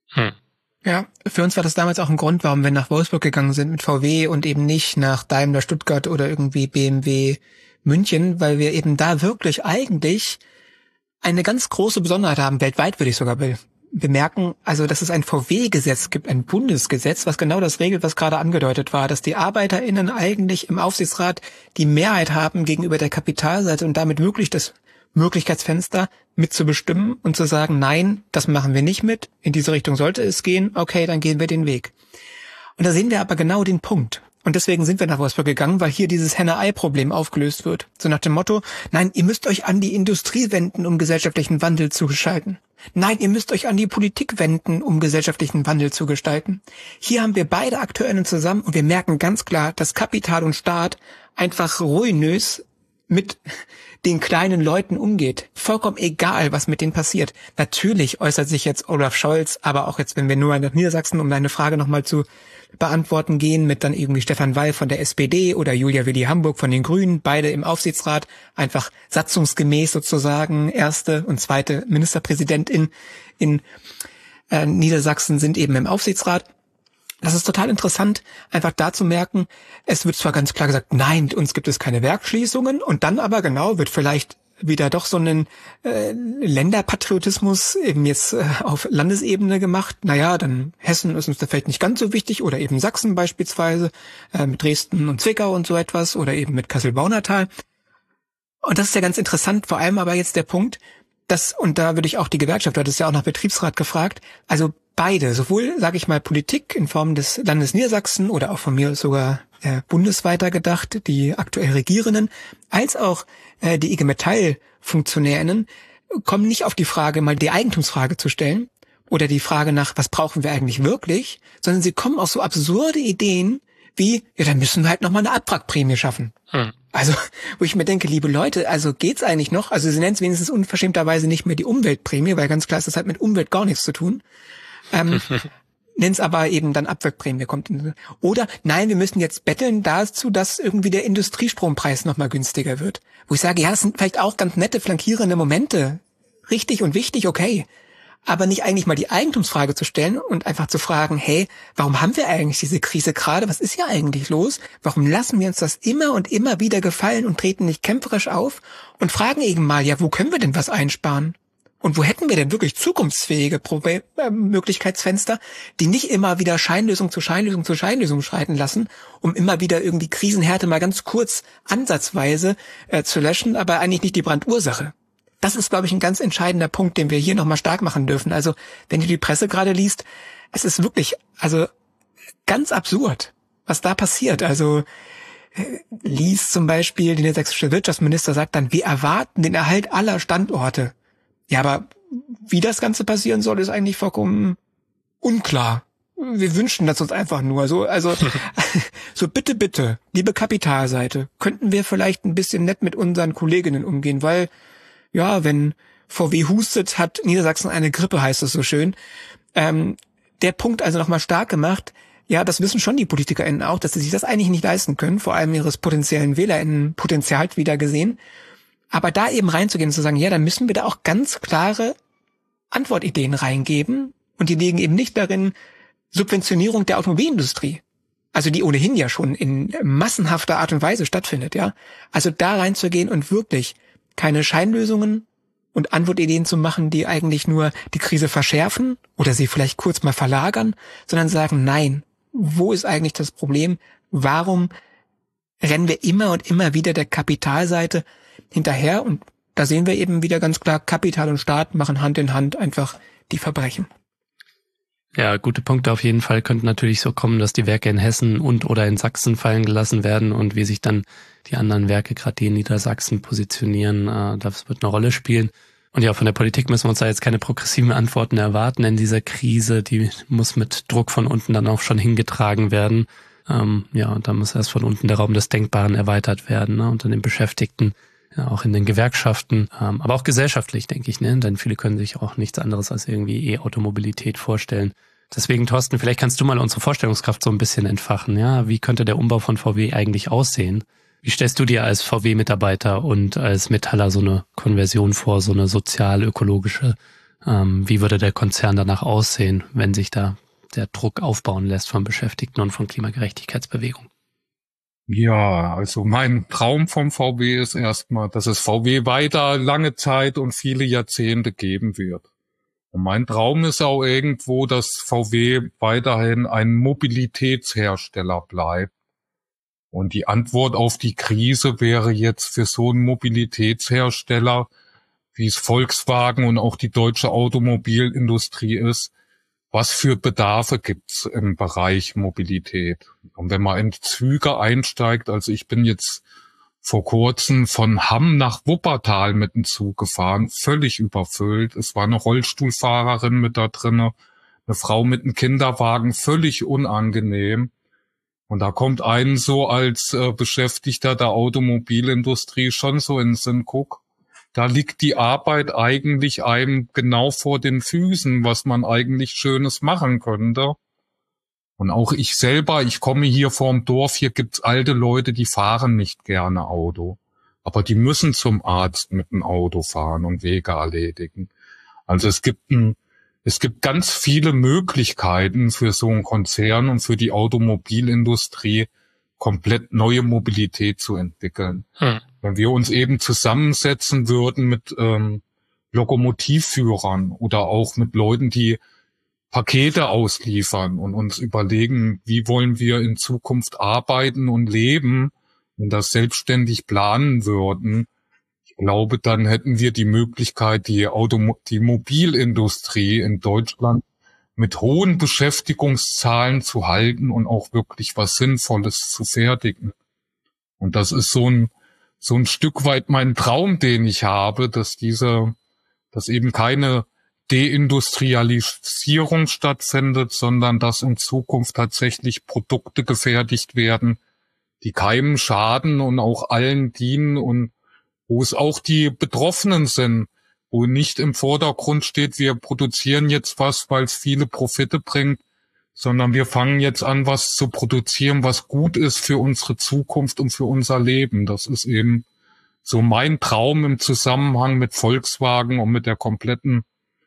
Ja, für uns war das damals auch ein Grund, warum wir nach Wolfsburg gegangen sind mit VW und eben nicht nach Daimler Stuttgart oder irgendwie BMW München, weil wir eben da wirklich eigentlich eine ganz große Besonderheit haben, weltweit würde ich sogar bemerken, also dass es ein VW-Gesetz gibt, ein Bundesgesetz, was genau das regelt, was gerade angedeutet war, dass die ArbeiterInnen eigentlich im Aufsichtsrat die Mehrheit haben gegenüber der Kapitalseite und damit wirklich das Möglichkeitsfenster mitzubestimmen und zu sagen, nein, das machen wir nicht mit, in diese Richtung sollte es gehen, okay, dann gehen wir den Weg. Und da sehen wir aber genau den Punkt. Und deswegen sind wir nach Wolfsburg gegangen, weil hier dieses Henne-Ei-Problem aufgelöst wird. So nach dem Motto, nein, ihr müsst euch an die Industrie wenden, um gesellschaftlichen Wandel zu gestalten. Nein, ihr müsst euch an die Politik wenden, um gesellschaftlichen Wandel zu gestalten. Hier haben wir beide AkteurInnen zusammen und wir merken ganz klar, dass Kapital und Staat einfach ruinös mit den kleinen Leuten umgeht. Vollkommen egal, was mit denen passiert. Natürlich äußert sich jetzt Olaf Scholz, aber auch jetzt, wenn wir nur nach Niedersachsen, um deine Frage nochmal zu beantworten gehen, mit dann irgendwie Stefan Weil von der SPD oder Julia Willi Hamburg von den Grünen, beide im Aufsichtsrat, einfach satzungsgemäß sozusagen erste und zweite Ministerpräsidentin in Niedersachsen sind eben im Aufsichtsrat. Das ist total interessant, einfach da zu merken, es wird zwar ganz klar gesagt, nein, uns gibt es keine Werkschließungen, und dann aber genau wird vielleicht wieder doch so ein Länderpatriotismus eben jetzt auf Landesebene gemacht. Naja, dann Hessen ist uns da vielleicht nicht ganz so wichtig, oder eben Sachsen beispielsweise, mit Dresden und Zwickau und so etwas, oder eben mit Kassel-Baunatal. Und das ist ja ganz interessant, vor allem aber jetzt der Punkt, dass, und da würde ich auch die Gewerkschaft, du hattest ja auch nach Betriebsrat gefragt, also beide, sowohl, sage ich mal, Politik in Form des Landes Niedersachsen oder auch von mir sogar bundesweiter gedacht, die aktuell Regierenden, als auch die IG Metall-Funktionärinnen kommen nicht auf die Frage, mal die Eigentumsfrage zu stellen oder die Frage nach, was brauchen wir eigentlich wirklich, sondern sie kommen auf so absurde Ideen wie, ja, dann müssen wir halt nochmal eine Abwrackprämie schaffen. Also, wo ich mir denke, liebe Leute, also geht's eigentlich noch? Also sie nennen es wenigstens unverschämterweise nicht mehr die Umweltprämie, weil ganz klar ist, das hat mit Umwelt gar nichts zu tun. Nenn's aber eben dann Abwrackprämie kommt. Oder nein, wir müssen jetzt betteln dazu, dass irgendwie der Industriestrompreis nochmal günstiger wird. Wo ich sage, ja, das sind vielleicht auch ganz nette flankierende Momente. Richtig und wichtig, okay. Aber nicht eigentlich mal die Eigentumsfrage zu stellen und einfach zu fragen, hey, warum haben wir eigentlich diese Krise gerade? Was ist hier eigentlich los? Warum lassen wir uns das immer und immer wieder gefallen und treten nicht kämpferisch auf und fragen eben mal, ja, wo können wir denn was einsparen? Und wo hätten wir denn wirklich zukunftsfähige Möglichkeitsfenster, die nicht immer wieder Scheinlösung zu Scheinlösung zu Scheinlösung schreiten lassen, um immer wieder irgendwie Krisenhärte mal ganz kurz ansatzweise zu löschen, aber eigentlich nicht die Brandursache. Das ist, glaube ich, ein ganz entscheidender Punkt, den wir hier nochmal stark machen dürfen. Also, wenn du die Presse gerade liest, es ist wirklich, also, ganz absurd, was da passiert. Also, Lies zum Beispiel, der sächsische Wirtschaftsminister, sagt dann, wir erwarten den Erhalt aller Standorte. Ja, aber wie das Ganze passieren soll, ist eigentlich vollkommen unklar. Wir wünschen das uns einfach nur. So bitte, liebe Kapitalseite, könnten wir vielleicht ein bisschen nett mit unseren Kolleginnen umgehen, weil, ja, wenn VW hustet, hat Niedersachsen eine Grippe, heißt es so schön. Der Punkt also nochmal stark gemacht, ja, das wissen schon die PolitikerInnen auch, dass sie sich das eigentlich nicht leisten können, vor allem ihres potenziellen WählerInnen-Potenzials wieder gesehen. Aber da eben reinzugehen und zu sagen, ja, dann müssen wir da auch ganz klare Antwortideen reingeben. Und die liegen eben nicht darin, Subventionierung der Automobilindustrie. Also die ohnehin ja schon in massenhafter Art und Weise stattfindet, ja. Also da reinzugehen und wirklich keine Scheinlösungen und Antwortideen zu machen, die eigentlich nur die Krise verschärfen oder sie vielleicht kurz mal verlagern, sondern sagen, nein, wo ist eigentlich das Problem? Warum rennen wir immer und immer wieder der Kapitalseite hinterher? Und da sehen wir eben wieder ganz klar, Kapital und Staat machen Hand in Hand einfach die Verbrechen. Ja, gute Punkte auf jeden Fall. Könnte natürlich so kommen, dass die Werke in Hessen und oder in Sachsen fallen gelassen werden und wie sich dann die anderen Werke, gerade die in Niedersachsen, positionieren. Das wird eine Rolle spielen. Und ja, von der Politik müssen wir uns da jetzt keine progressiven Antworten erwarten in dieser Krise. Die muss mit Druck von unten dann auch schon hingetragen werden. Ja, und da muss erst von unten der Raum des Denkbaren erweitert werden, ne? Unter den Beschäftigten, ja, auch in den Gewerkschaften, aber auch gesellschaftlich, denke ich, ne? Denn viele können sich auch nichts anderes als irgendwie E-Automobilität vorstellen. Deswegen, Thorsten, vielleicht kannst du mal unsere Vorstellungskraft so ein bisschen entfachen, ja? Wie könnte der Umbau von VW eigentlich aussehen? Wie stellst du dir als VW-Mitarbeiter und als Metaller so eine Konversion vor, so eine sozial-ökologische? Wie würde der Konzern danach aussehen, wenn sich da der Druck aufbauen lässt von Beschäftigten und von Klimagerechtigkeitsbewegung? Ja, also mein Traum vom VW ist erstmal, dass es VW weiter lange Zeit und viele Jahrzehnte geben wird. Und mein Traum ist auch irgendwo, dass VW weiterhin ein Mobilitätshersteller bleibt. Und die Antwort auf die Krise wäre jetzt für so einen Mobilitätshersteller, wie es Volkswagen und auch die deutsche Automobilindustrie ist, was für Bedarfe gibt's im Bereich Mobilität. Und wenn man in Züge einsteigt, also ich bin jetzt vor kurzem von Hamm nach Wuppertal mit dem Zug gefahren, völlig überfüllt. Es war eine Rollstuhlfahrerin mit da drinne, eine Frau mit einem Kinderwagen, völlig unangenehm. Und da kommt einen so als Beschäftigter der Automobilindustrie schon so in den Sinn, guck, da liegt die Arbeit eigentlich einem genau vor den Füßen, was man eigentlich Schönes machen könnte. Und auch ich selber, ich komme hier vorm Dorf, hier gibt's alte Leute, die fahren nicht gerne Auto. Aber die müssen zum Arzt mit dem Auto fahren und Wege erledigen. Also es gibt ganz viele Möglichkeiten für so einen Konzern und für die Automobilindustrie, komplett neue Mobilität zu entwickeln. Wenn wir uns eben zusammensetzen würden mit Lokomotivführern oder auch mit Leuten, die Pakete ausliefern und uns überlegen, wie wollen wir in Zukunft arbeiten und leben und das selbstständig planen würden, ich glaube, dann hätten wir die Möglichkeit, die Mobilindustrie in Deutschland mit hohen Beschäftigungszahlen zu halten und auch wirklich was Sinnvolles zu fertigen. Und das ist so ein Stück weit mein Traum, den ich habe, dass eben keine Deindustrialisierung stattfindet, sondern dass in Zukunft tatsächlich Produkte gefertigt werden, die keinem schaden und auch allen dienen und wo es auch die Betroffenen sind, wo nicht im Vordergrund steht, wir produzieren jetzt was, weil es viele Profite bringt, sondern wir fangen jetzt an, was zu produzieren, was gut ist für unsere Zukunft und für unser Leben. Das ist eben so mein Traum im Zusammenhang mit Volkswagen und mit der kompletten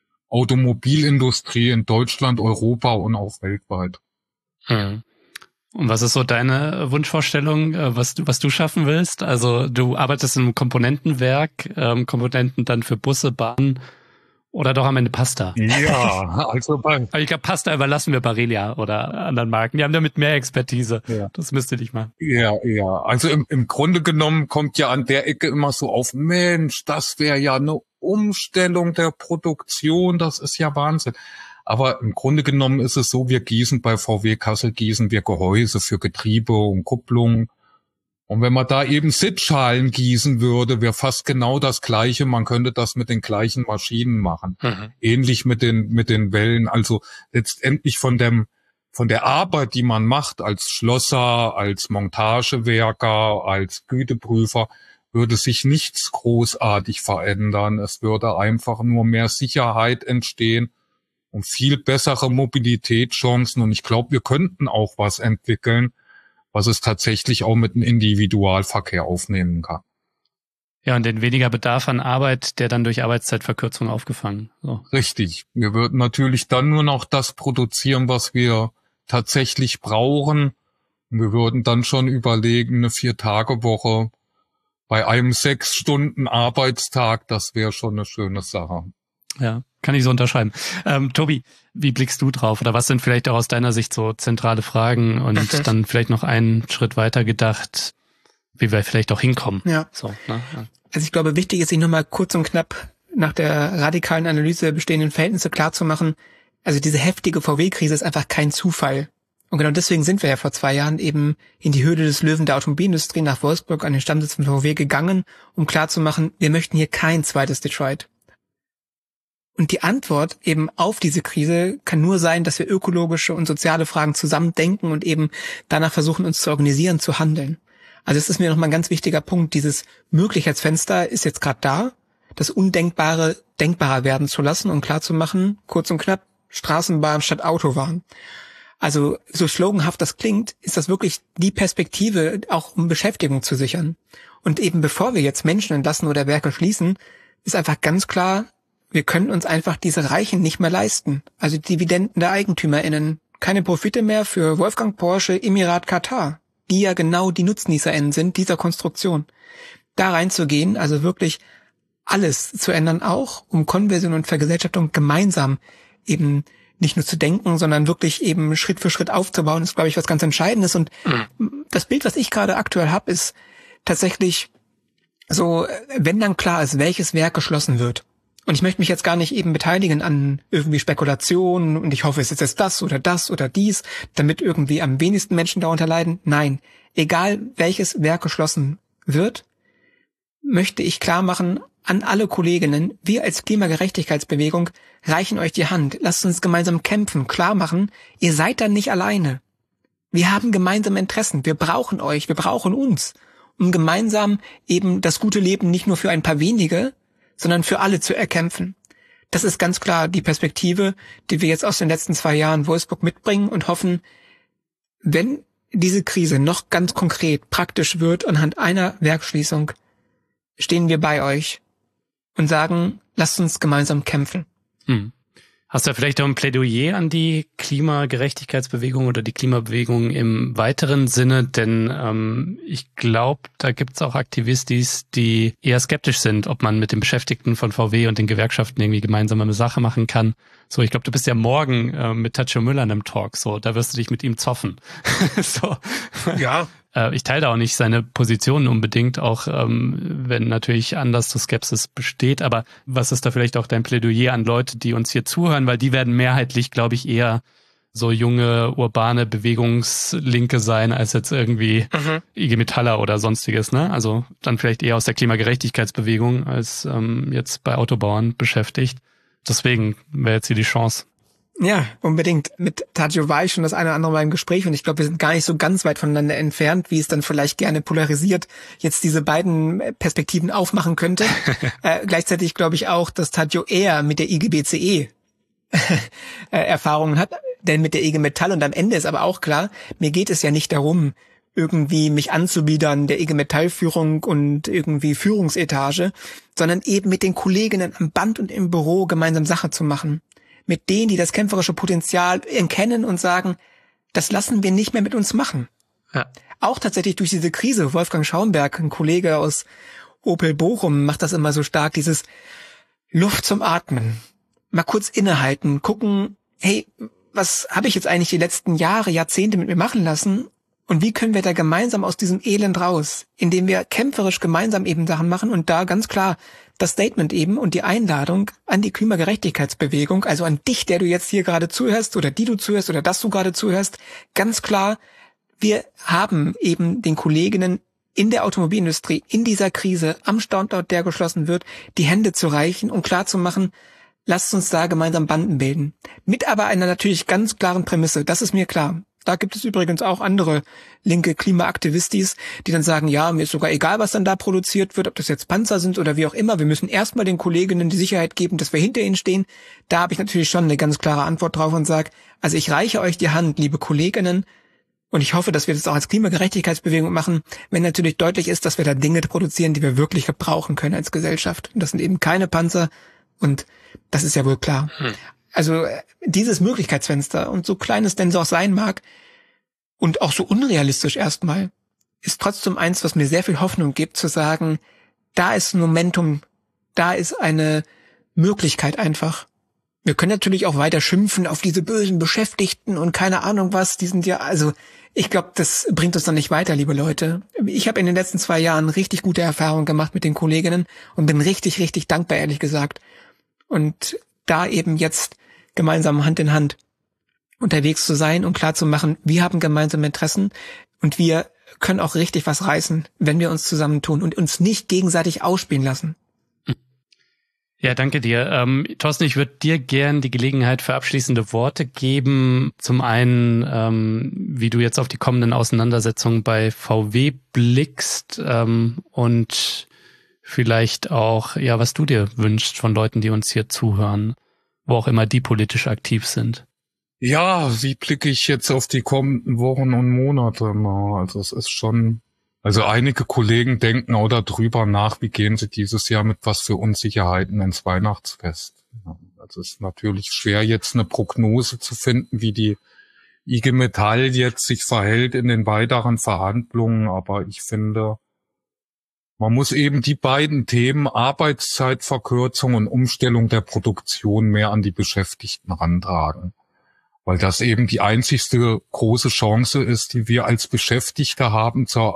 Automobilindustrie in Deutschland, Europa und auch weltweit. Und was ist so deine Wunschvorstellung, was du schaffen willst? Also du arbeitest im Komponentenwerk, Komponenten dann für Busse, Bahnen oder doch am Ende Pasta? Ja, also ich glaube, Pasta überlassen wir Barelia oder anderen Marken. Die haben damit mehr Expertise. Ja. Das müsst ihr nicht machen. Ja. Also im Grunde genommen kommt ja an der Ecke immer so auf, Mensch, das wäre ja eine Umstellung der Produktion, das ist ja Wahnsinn. Aber im Grunde genommen ist es so, wir gießen bei VW Kassel Gehäuse für Getriebe und Kupplung. Und wenn man da eben Sitzschalen gießen würde, wäre fast genau das Gleiche. Man könnte das mit den gleichen Maschinen machen. Ähnlich mit den Wellen. Also letztendlich von der Arbeit, die man macht als Schlosser, als Montagewerker, als Güteprüfer, würde sich nichts großartig verändern. Es würde einfach nur mehr Sicherheit entstehen und viel bessere Mobilitätschancen. Und ich glaube, wir könnten auch was entwickeln, was es tatsächlich auch mit dem Individualverkehr aufnehmen kann. Ja, und den weniger Bedarf an Arbeit, der dann durch Arbeitszeitverkürzung aufgefangen. So. Richtig. Wir würden natürlich dann nur noch das produzieren, was wir tatsächlich brauchen. Und wir würden dann schon überlegen, eine 4-Tage-Woche bei einem 6-Stunden-Arbeitstag, das wäre schon eine schöne Sache. Ja, kann ich so unterschreiben. Tobi, wie blickst du drauf? Oder was sind vielleicht auch aus deiner Sicht so zentrale Fragen und dann vielleicht noch einen Schritt weiter gedacht, wie wir vielleicht auch hinkommen? Ja. So, ne? Ja. Also ich glaube, wichtig ist, sich nochmal kurz und knapp nach der radikalen Analyse der bestehenden Verhältnisse klarzumachen, also diese heftige VW-Krise ist einfach kein Zufall. Und genau deswegen sind wir ja vor 2 Jahren eben in die Höhle des Löwen der Automobilindustrie nach Wolfsburg an den Stammsitz von VW gegangen, um klarzumachen, wir möchten hier kein zweites Detroit. Und die Antwort eben auf diese Krise kann nur sein, dass wir ökologische und soziale Fragen zusammendenken und eben danach versuchen, uns zu organisieren, zu handeln. Also es ist mir nochmal ein ganz wichtiger Punkt, dieses Möglichkeitsfenster ist jetzt gerade da, das Undenkbare denkbarer werden zu lassen und klarzumachen, kurz und knapp, Straßenbahn statt Autobahn. Also so sloganhaft das klingt, ist das wirklich die Perspektive, auch um Beschäftigung zu sichern. Und eben bevor wir jetzt Menschen entlassen oder Werke schließen, ist einfach ganz klar, wir können uns einfach diese Reichen nicht mehr leisten. Also Dividenden der EigentümerInnen. Keine Profite mehr für Wolfgang Porsche, Emirat Katar, die ja genau die NutznießerInnen sind dieser Konstruktion. Da reinzugehen, also wirklich alles zu ändern, auch um Konversion und Vergesellschaftung gemeinsam eben nicht nur zu denken, sondern wirklich eben Schritt für Schritt aufzubauen, ist, glaube ich, was ganz Entscheidendes. Und das Bild, was ich gerade aktuell habe, ist tatsächlich so, wenn dann klar ist, welches Werk geschlossen wird Und ich möchte mich jetzt gar nicht eben beteiligen an irgendwie Spekulationen und ich hoffe, es ist jetzt das oder dies, damit irgendwie am wenigsten Menschen darunter leiden. Nein, egal welches Werk geschlossen wird, möchte ich klar machen an alle Kolleginnen, wir als Klimagerechtigkeitsbewegung reichen euch die Hand. Lasst uns gemeinsam kämpfen, klar machen, ihr seid dann nicht alleine. Wir haben gemeinsame Interessen, wir brauchen euch, wir brauchen uns, um gemeinsam eben das gute Leben nicht nur für ein paar wenige, sondern für alle zu erkämpfen. Das ist ganz klar die Perspektive, die wir jetzt aus den letzten 2 Jahren Wolfsburg mitbringen und hoffen, wenn diese Krise noch ganz konkret praktisch wird anhand einer Werkschließung, stehen wir bei euch und sagen, lasst uns gemeinsam kämpfen. Hast du vielleicht auch ein Plädoyer an die Klimagerechtigkeitsbewegung oder die Klimabewegung im weiteren Sinne? Denn ich glaube, da gibt es auch Aktivistis, die eher skeptisch sind, ob man mit den Beschäftigten von VW und den Gewerkschaften irgendwie gemeinsam eine Sache machen kann. So, ich glaube, du bist ja morgen mit Tatjana Müller in einem Talk. So, da wirst du dich mit ihm zoffen. So. Ja. Ich teile da auch nicht seine Position unbedingt, auch wenn natürlich anders zur Skepsis besteht. Aber was ist da vielleicht auch dein Plädoyer an Leute, die uns hier zuhören? Weil die werden mehrheitlich, glaube ich, eher so junge, urbane Bewegungslinke sein, als jetzt irgendwie IG Metaller oder sonstiges, ne? Also dann vielleicht eher aus der Klimagerechtigkeitsbewegung als jetzt bei Autobauern beschäftigt. Deswegen wäre jetzt hier die Chance. Ja, unbedingt. Mit Tajo war ich schon das eine oder andere Mal im Gespräch und ich glaube, wir sind gar nicht so ganz weit voneinander entfernt, wie es dann vielleicht gerne polarisiert jetzt diese beiden Perspektiven aufmachen könnte. Gleichzeitig glaube ich auch, dass Tajo eher mit der IGBCE Erfahrungen hat, denn mit der IG Metall und am Ende ist aber auch klar, mir geht es ja nicht darum, irgendwie mich anzubiedern der IG Metall-Führung und irgendwie Führungsetage, sondern eben mit den Kolleginnen am Band und im Büro gemeinsam Sache zu machen. Mit denen, die das kämpferische Potenzial erkennen und sagen, das lassen wir nicht mehr mit uns machen. Ja. Auch tatsächlich durch diese Krise, Wolfgang Schaumberg, ein Kollege aus Opel Bochum, macht das immer so stark, dieses Luft zum Atmen. Mal kurz innehalten, gucken, hey, was habe ich jetzt eigentlich die letzten Jahre, Jahrzehnte mit mir machen lassen? Und wie können wir da gemeinsam aus diesem Elend raus, indem wir kämpferisch gemeinsam eben Sachen machen und da ganz klar das Statement eben und die Einladung an die Klimagerechtigkeitsbewegung, also an dich, der du jetzt hier gerade zuhörst oder die du zuhörst oder dass du gerade zuhörst, ganz klar, wir haben eben den Kolleginnen in der Automobilindustrie in dieser Krise am Standort, der geschlossen wird, die Hände zu reichen und klar zu machen, lasst uns da gemeinsam Banden bilden. Mit aber einer natürlich ganz klaren Prämisse, das ist mir klar. Da gibt es übrigens auch andere linke Klimaaktivistis, die dann sagen, ja, mir ist sogar egal, was dann da produziert wird, ob das jetzt Panzer sind oder wie auch immer. Wir müssen erstmal den Kolleginnen die Sicherheit geben, dass wir hinter ihnen stehen. Da habe ich natürlich schon eine ganz klare Antwort drauf und sage, also ich reiche euch die Hand, liebe Kolleginnen, und ich hoffe, dass wir das auch als Klimagerechtigkeitsbewegung machen, wenn natürlich deutlich ist, dass wir da Dinge produzieren, die wir wirklich gebrauchen können als Gesellschaft. Und das sind eben keine Panzer und das ist ja wohl klar. Also dieses Möglichkeitsfenster und so klein es denn so auch sein mag und auch so unrealistisch erstmal, ist trotzdem eins, was mir sehr viel Hoffnung gibt, zu sagen, da ist ein Momentum, da ist eine Möglichkeit einfach. Wir können natürlich auch weiter schimpfen auf diese bösen Beschäftigten und keine Ahnung was, die sind ja, also ich glaube, das bringt uns dann nicht weiter, liebe Leute. Ich habe in den letzten 2 Jahren richtig gute Erfahrungen gemacht mit den Kolleginnen und bin richtig, richtig dankbar, ehrlich gesagt. Und da eben jetzt gemeinsam Hand in Hand unterwegs zu sein und klar zu machen, wir haben gemeinsame Interessen und wir können auch richtig was reißen, wenn wir uns zusammentun und uns nicht gegenseitig ausspielen lassen. Ja, danke dir. Thorsten, ich würde dir gern die Gelegenheit für abschließende Worte geben. Zum einen, wie du jetzt auf die kommenden Auseinandersetzungen bei VW blickst und vielleicht auch, ja, was du dir wünschst von Leuten, die uns hier zuhören, wo auch immer die politisch aktiv sind. Ja, wie blicke ich jetzt auf die kommenden Wochen und Monate mal? Also es ist schon, also einige Kollegen denken auch darüber nach, wie gehen sie dieses Jahr mit was für Unsicherheiten ins Weihnachtsfest. Also es ist natürlich schwer, jetzt eine Prognose zu finden, wie die IG Metall jetzt sich verhält in den weiteren Verhandlungen, aber ich finde, man muss eben die beiden Themen Arbeitszeitverkürzung und Umstellung der Produktion mehr an die Beschäftigten rantragen. Weil das eben die einzigste große Chance ist, die wir als Beschäftigte haben zur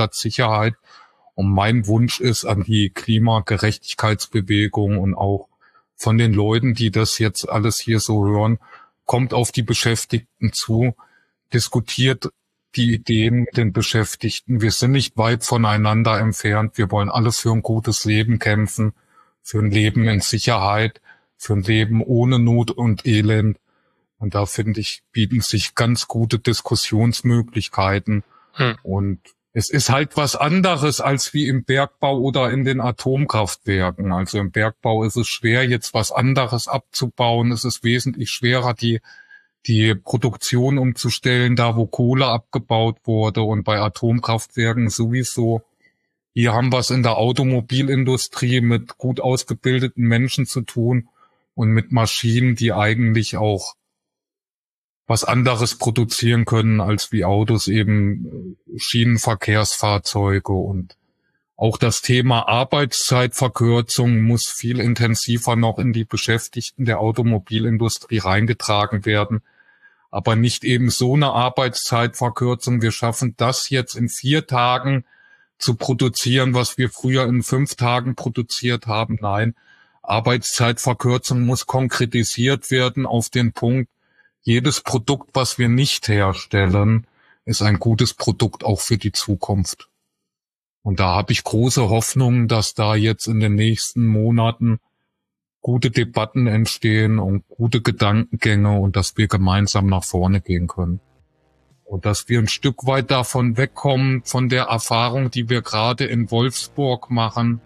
Arbeitsplatzsicherheit. Und mein Wunsch ist an die Klimagerechtigkeitsbewegung und auch von den Leuten, die das jetzt alles hier so hören, kommt auf die Beschäftigten zu, diskutiert die Ideen mit den Beschäftigten. Wir sind nicht weit voneinander entfernt. Wir wollen alle für ein gutes Leben kämpfen, für ein Leben in Sicherheit, für ein Leben ohne Not und Elend. Und da, finde ich, bieten sich ganz gute Diskussionsmöglichkeiten. Und es ist halt was anderes als wie im Bergbau oder in den Atomkraftwerken. Also im Bergbau ist es schwer, jetzt was anderes abzubauen. Es ist wesentlich schwerer, die Produktion umzustellen, da wo Kohle abgebaut wurde, und bei Atomkraftwerken sowieso. Hier haben wir es in der Automobilindustrie mit gut ausgebildeten Menschen zu tun und mit Maschinen, die eigentlich auch was anderes produzieren können als wie Autos, eben Schienenverkehrsfahrzeuge. Und auch das Thema Arbeitszeitverkürzung muss viel intensiver noch in die Beschäftigten der Automobilindustrie reingetragen werden. Aber nicht eben so eine Arbeitszeitverkürzung. Wir schaffen das jetzt in 4 Tagen zu produzieren, was wir früher in 5 Tagen produziert haben. Nein, Arbeitszeitverkürzung muss konkretisiert werden auf den Punkt, jedes Produkt, was wir nicht herstellen, ist ein gutes Produkt auch für die Zukunft. Und da habe ich große Hoffnung, dass da jetzt in den nächsten Monaten gute Debatten entstehen und gute Gedankengänge und dass wir gemeinsam nach vorne gehen können. Und dass wir ein Stück weit davon wegkommen, von der Erfahrung, die wir gerade in Wolfsburg machen.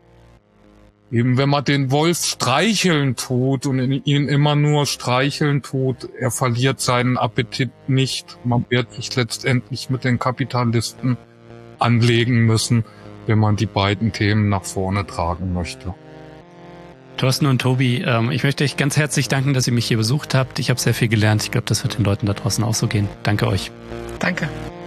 Eben wenn man den Wolf streicheln tut und ihn immer nur streicheln tut, er verliert seinen Appetit nicht. Man wird sich letztendlich mit den Kapitalisten anlegen müssen, wenn man die beiden Themen nach vorne tragen möchte. Thorsten und Tobi, ich möchte euch ganz herzlich danken, dass ihr mich hier besucht habt. Ich habe sehr viel gelernt. Ich glaube, das wird den Leuten da draußen auch so gehen. Danke euch. Danke.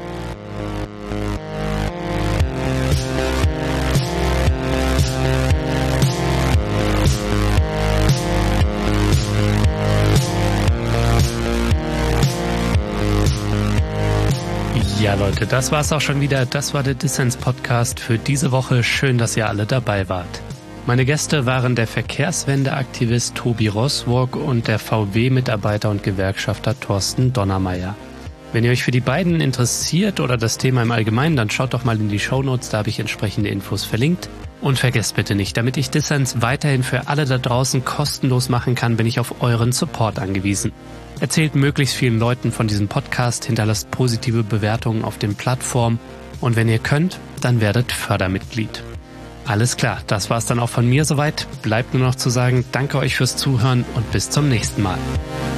Ja, Leute, das war's auch schon wieder. Das war der Dissens-Podcast für diese Woche. Schön, dass ihr alle dabei wart. Meine Gäste waren der Verkehrswendeaktivist Tobi Roswog und der VW-Mitarbeiter und Gewerkschafter Thorsten Donnermeier. Wenn ihr euch für die beiden interessiert oder das Thema im Allgemeinen, dann schaut doch mal in die Shownotes, da habe ich entsprechende Infos verlinkt. Und vergesst bitte nicht, damit ich Dissens weiterhin für alle da draußen kostenlos machen kann, bin ich auf euren Support angewiesen. Erzählt möglichst vielen Leuten von diesem Podcast, hinterlasst positive Bewertungen auf den Plattformen und wenn ihr könnt, dann werdet Fördermitglied. Alles klar, das war's dann auch von mir soweit. Bleibt nur noch zu sagen, danke euch fürs Zuhören und bis zum nächsten Mal.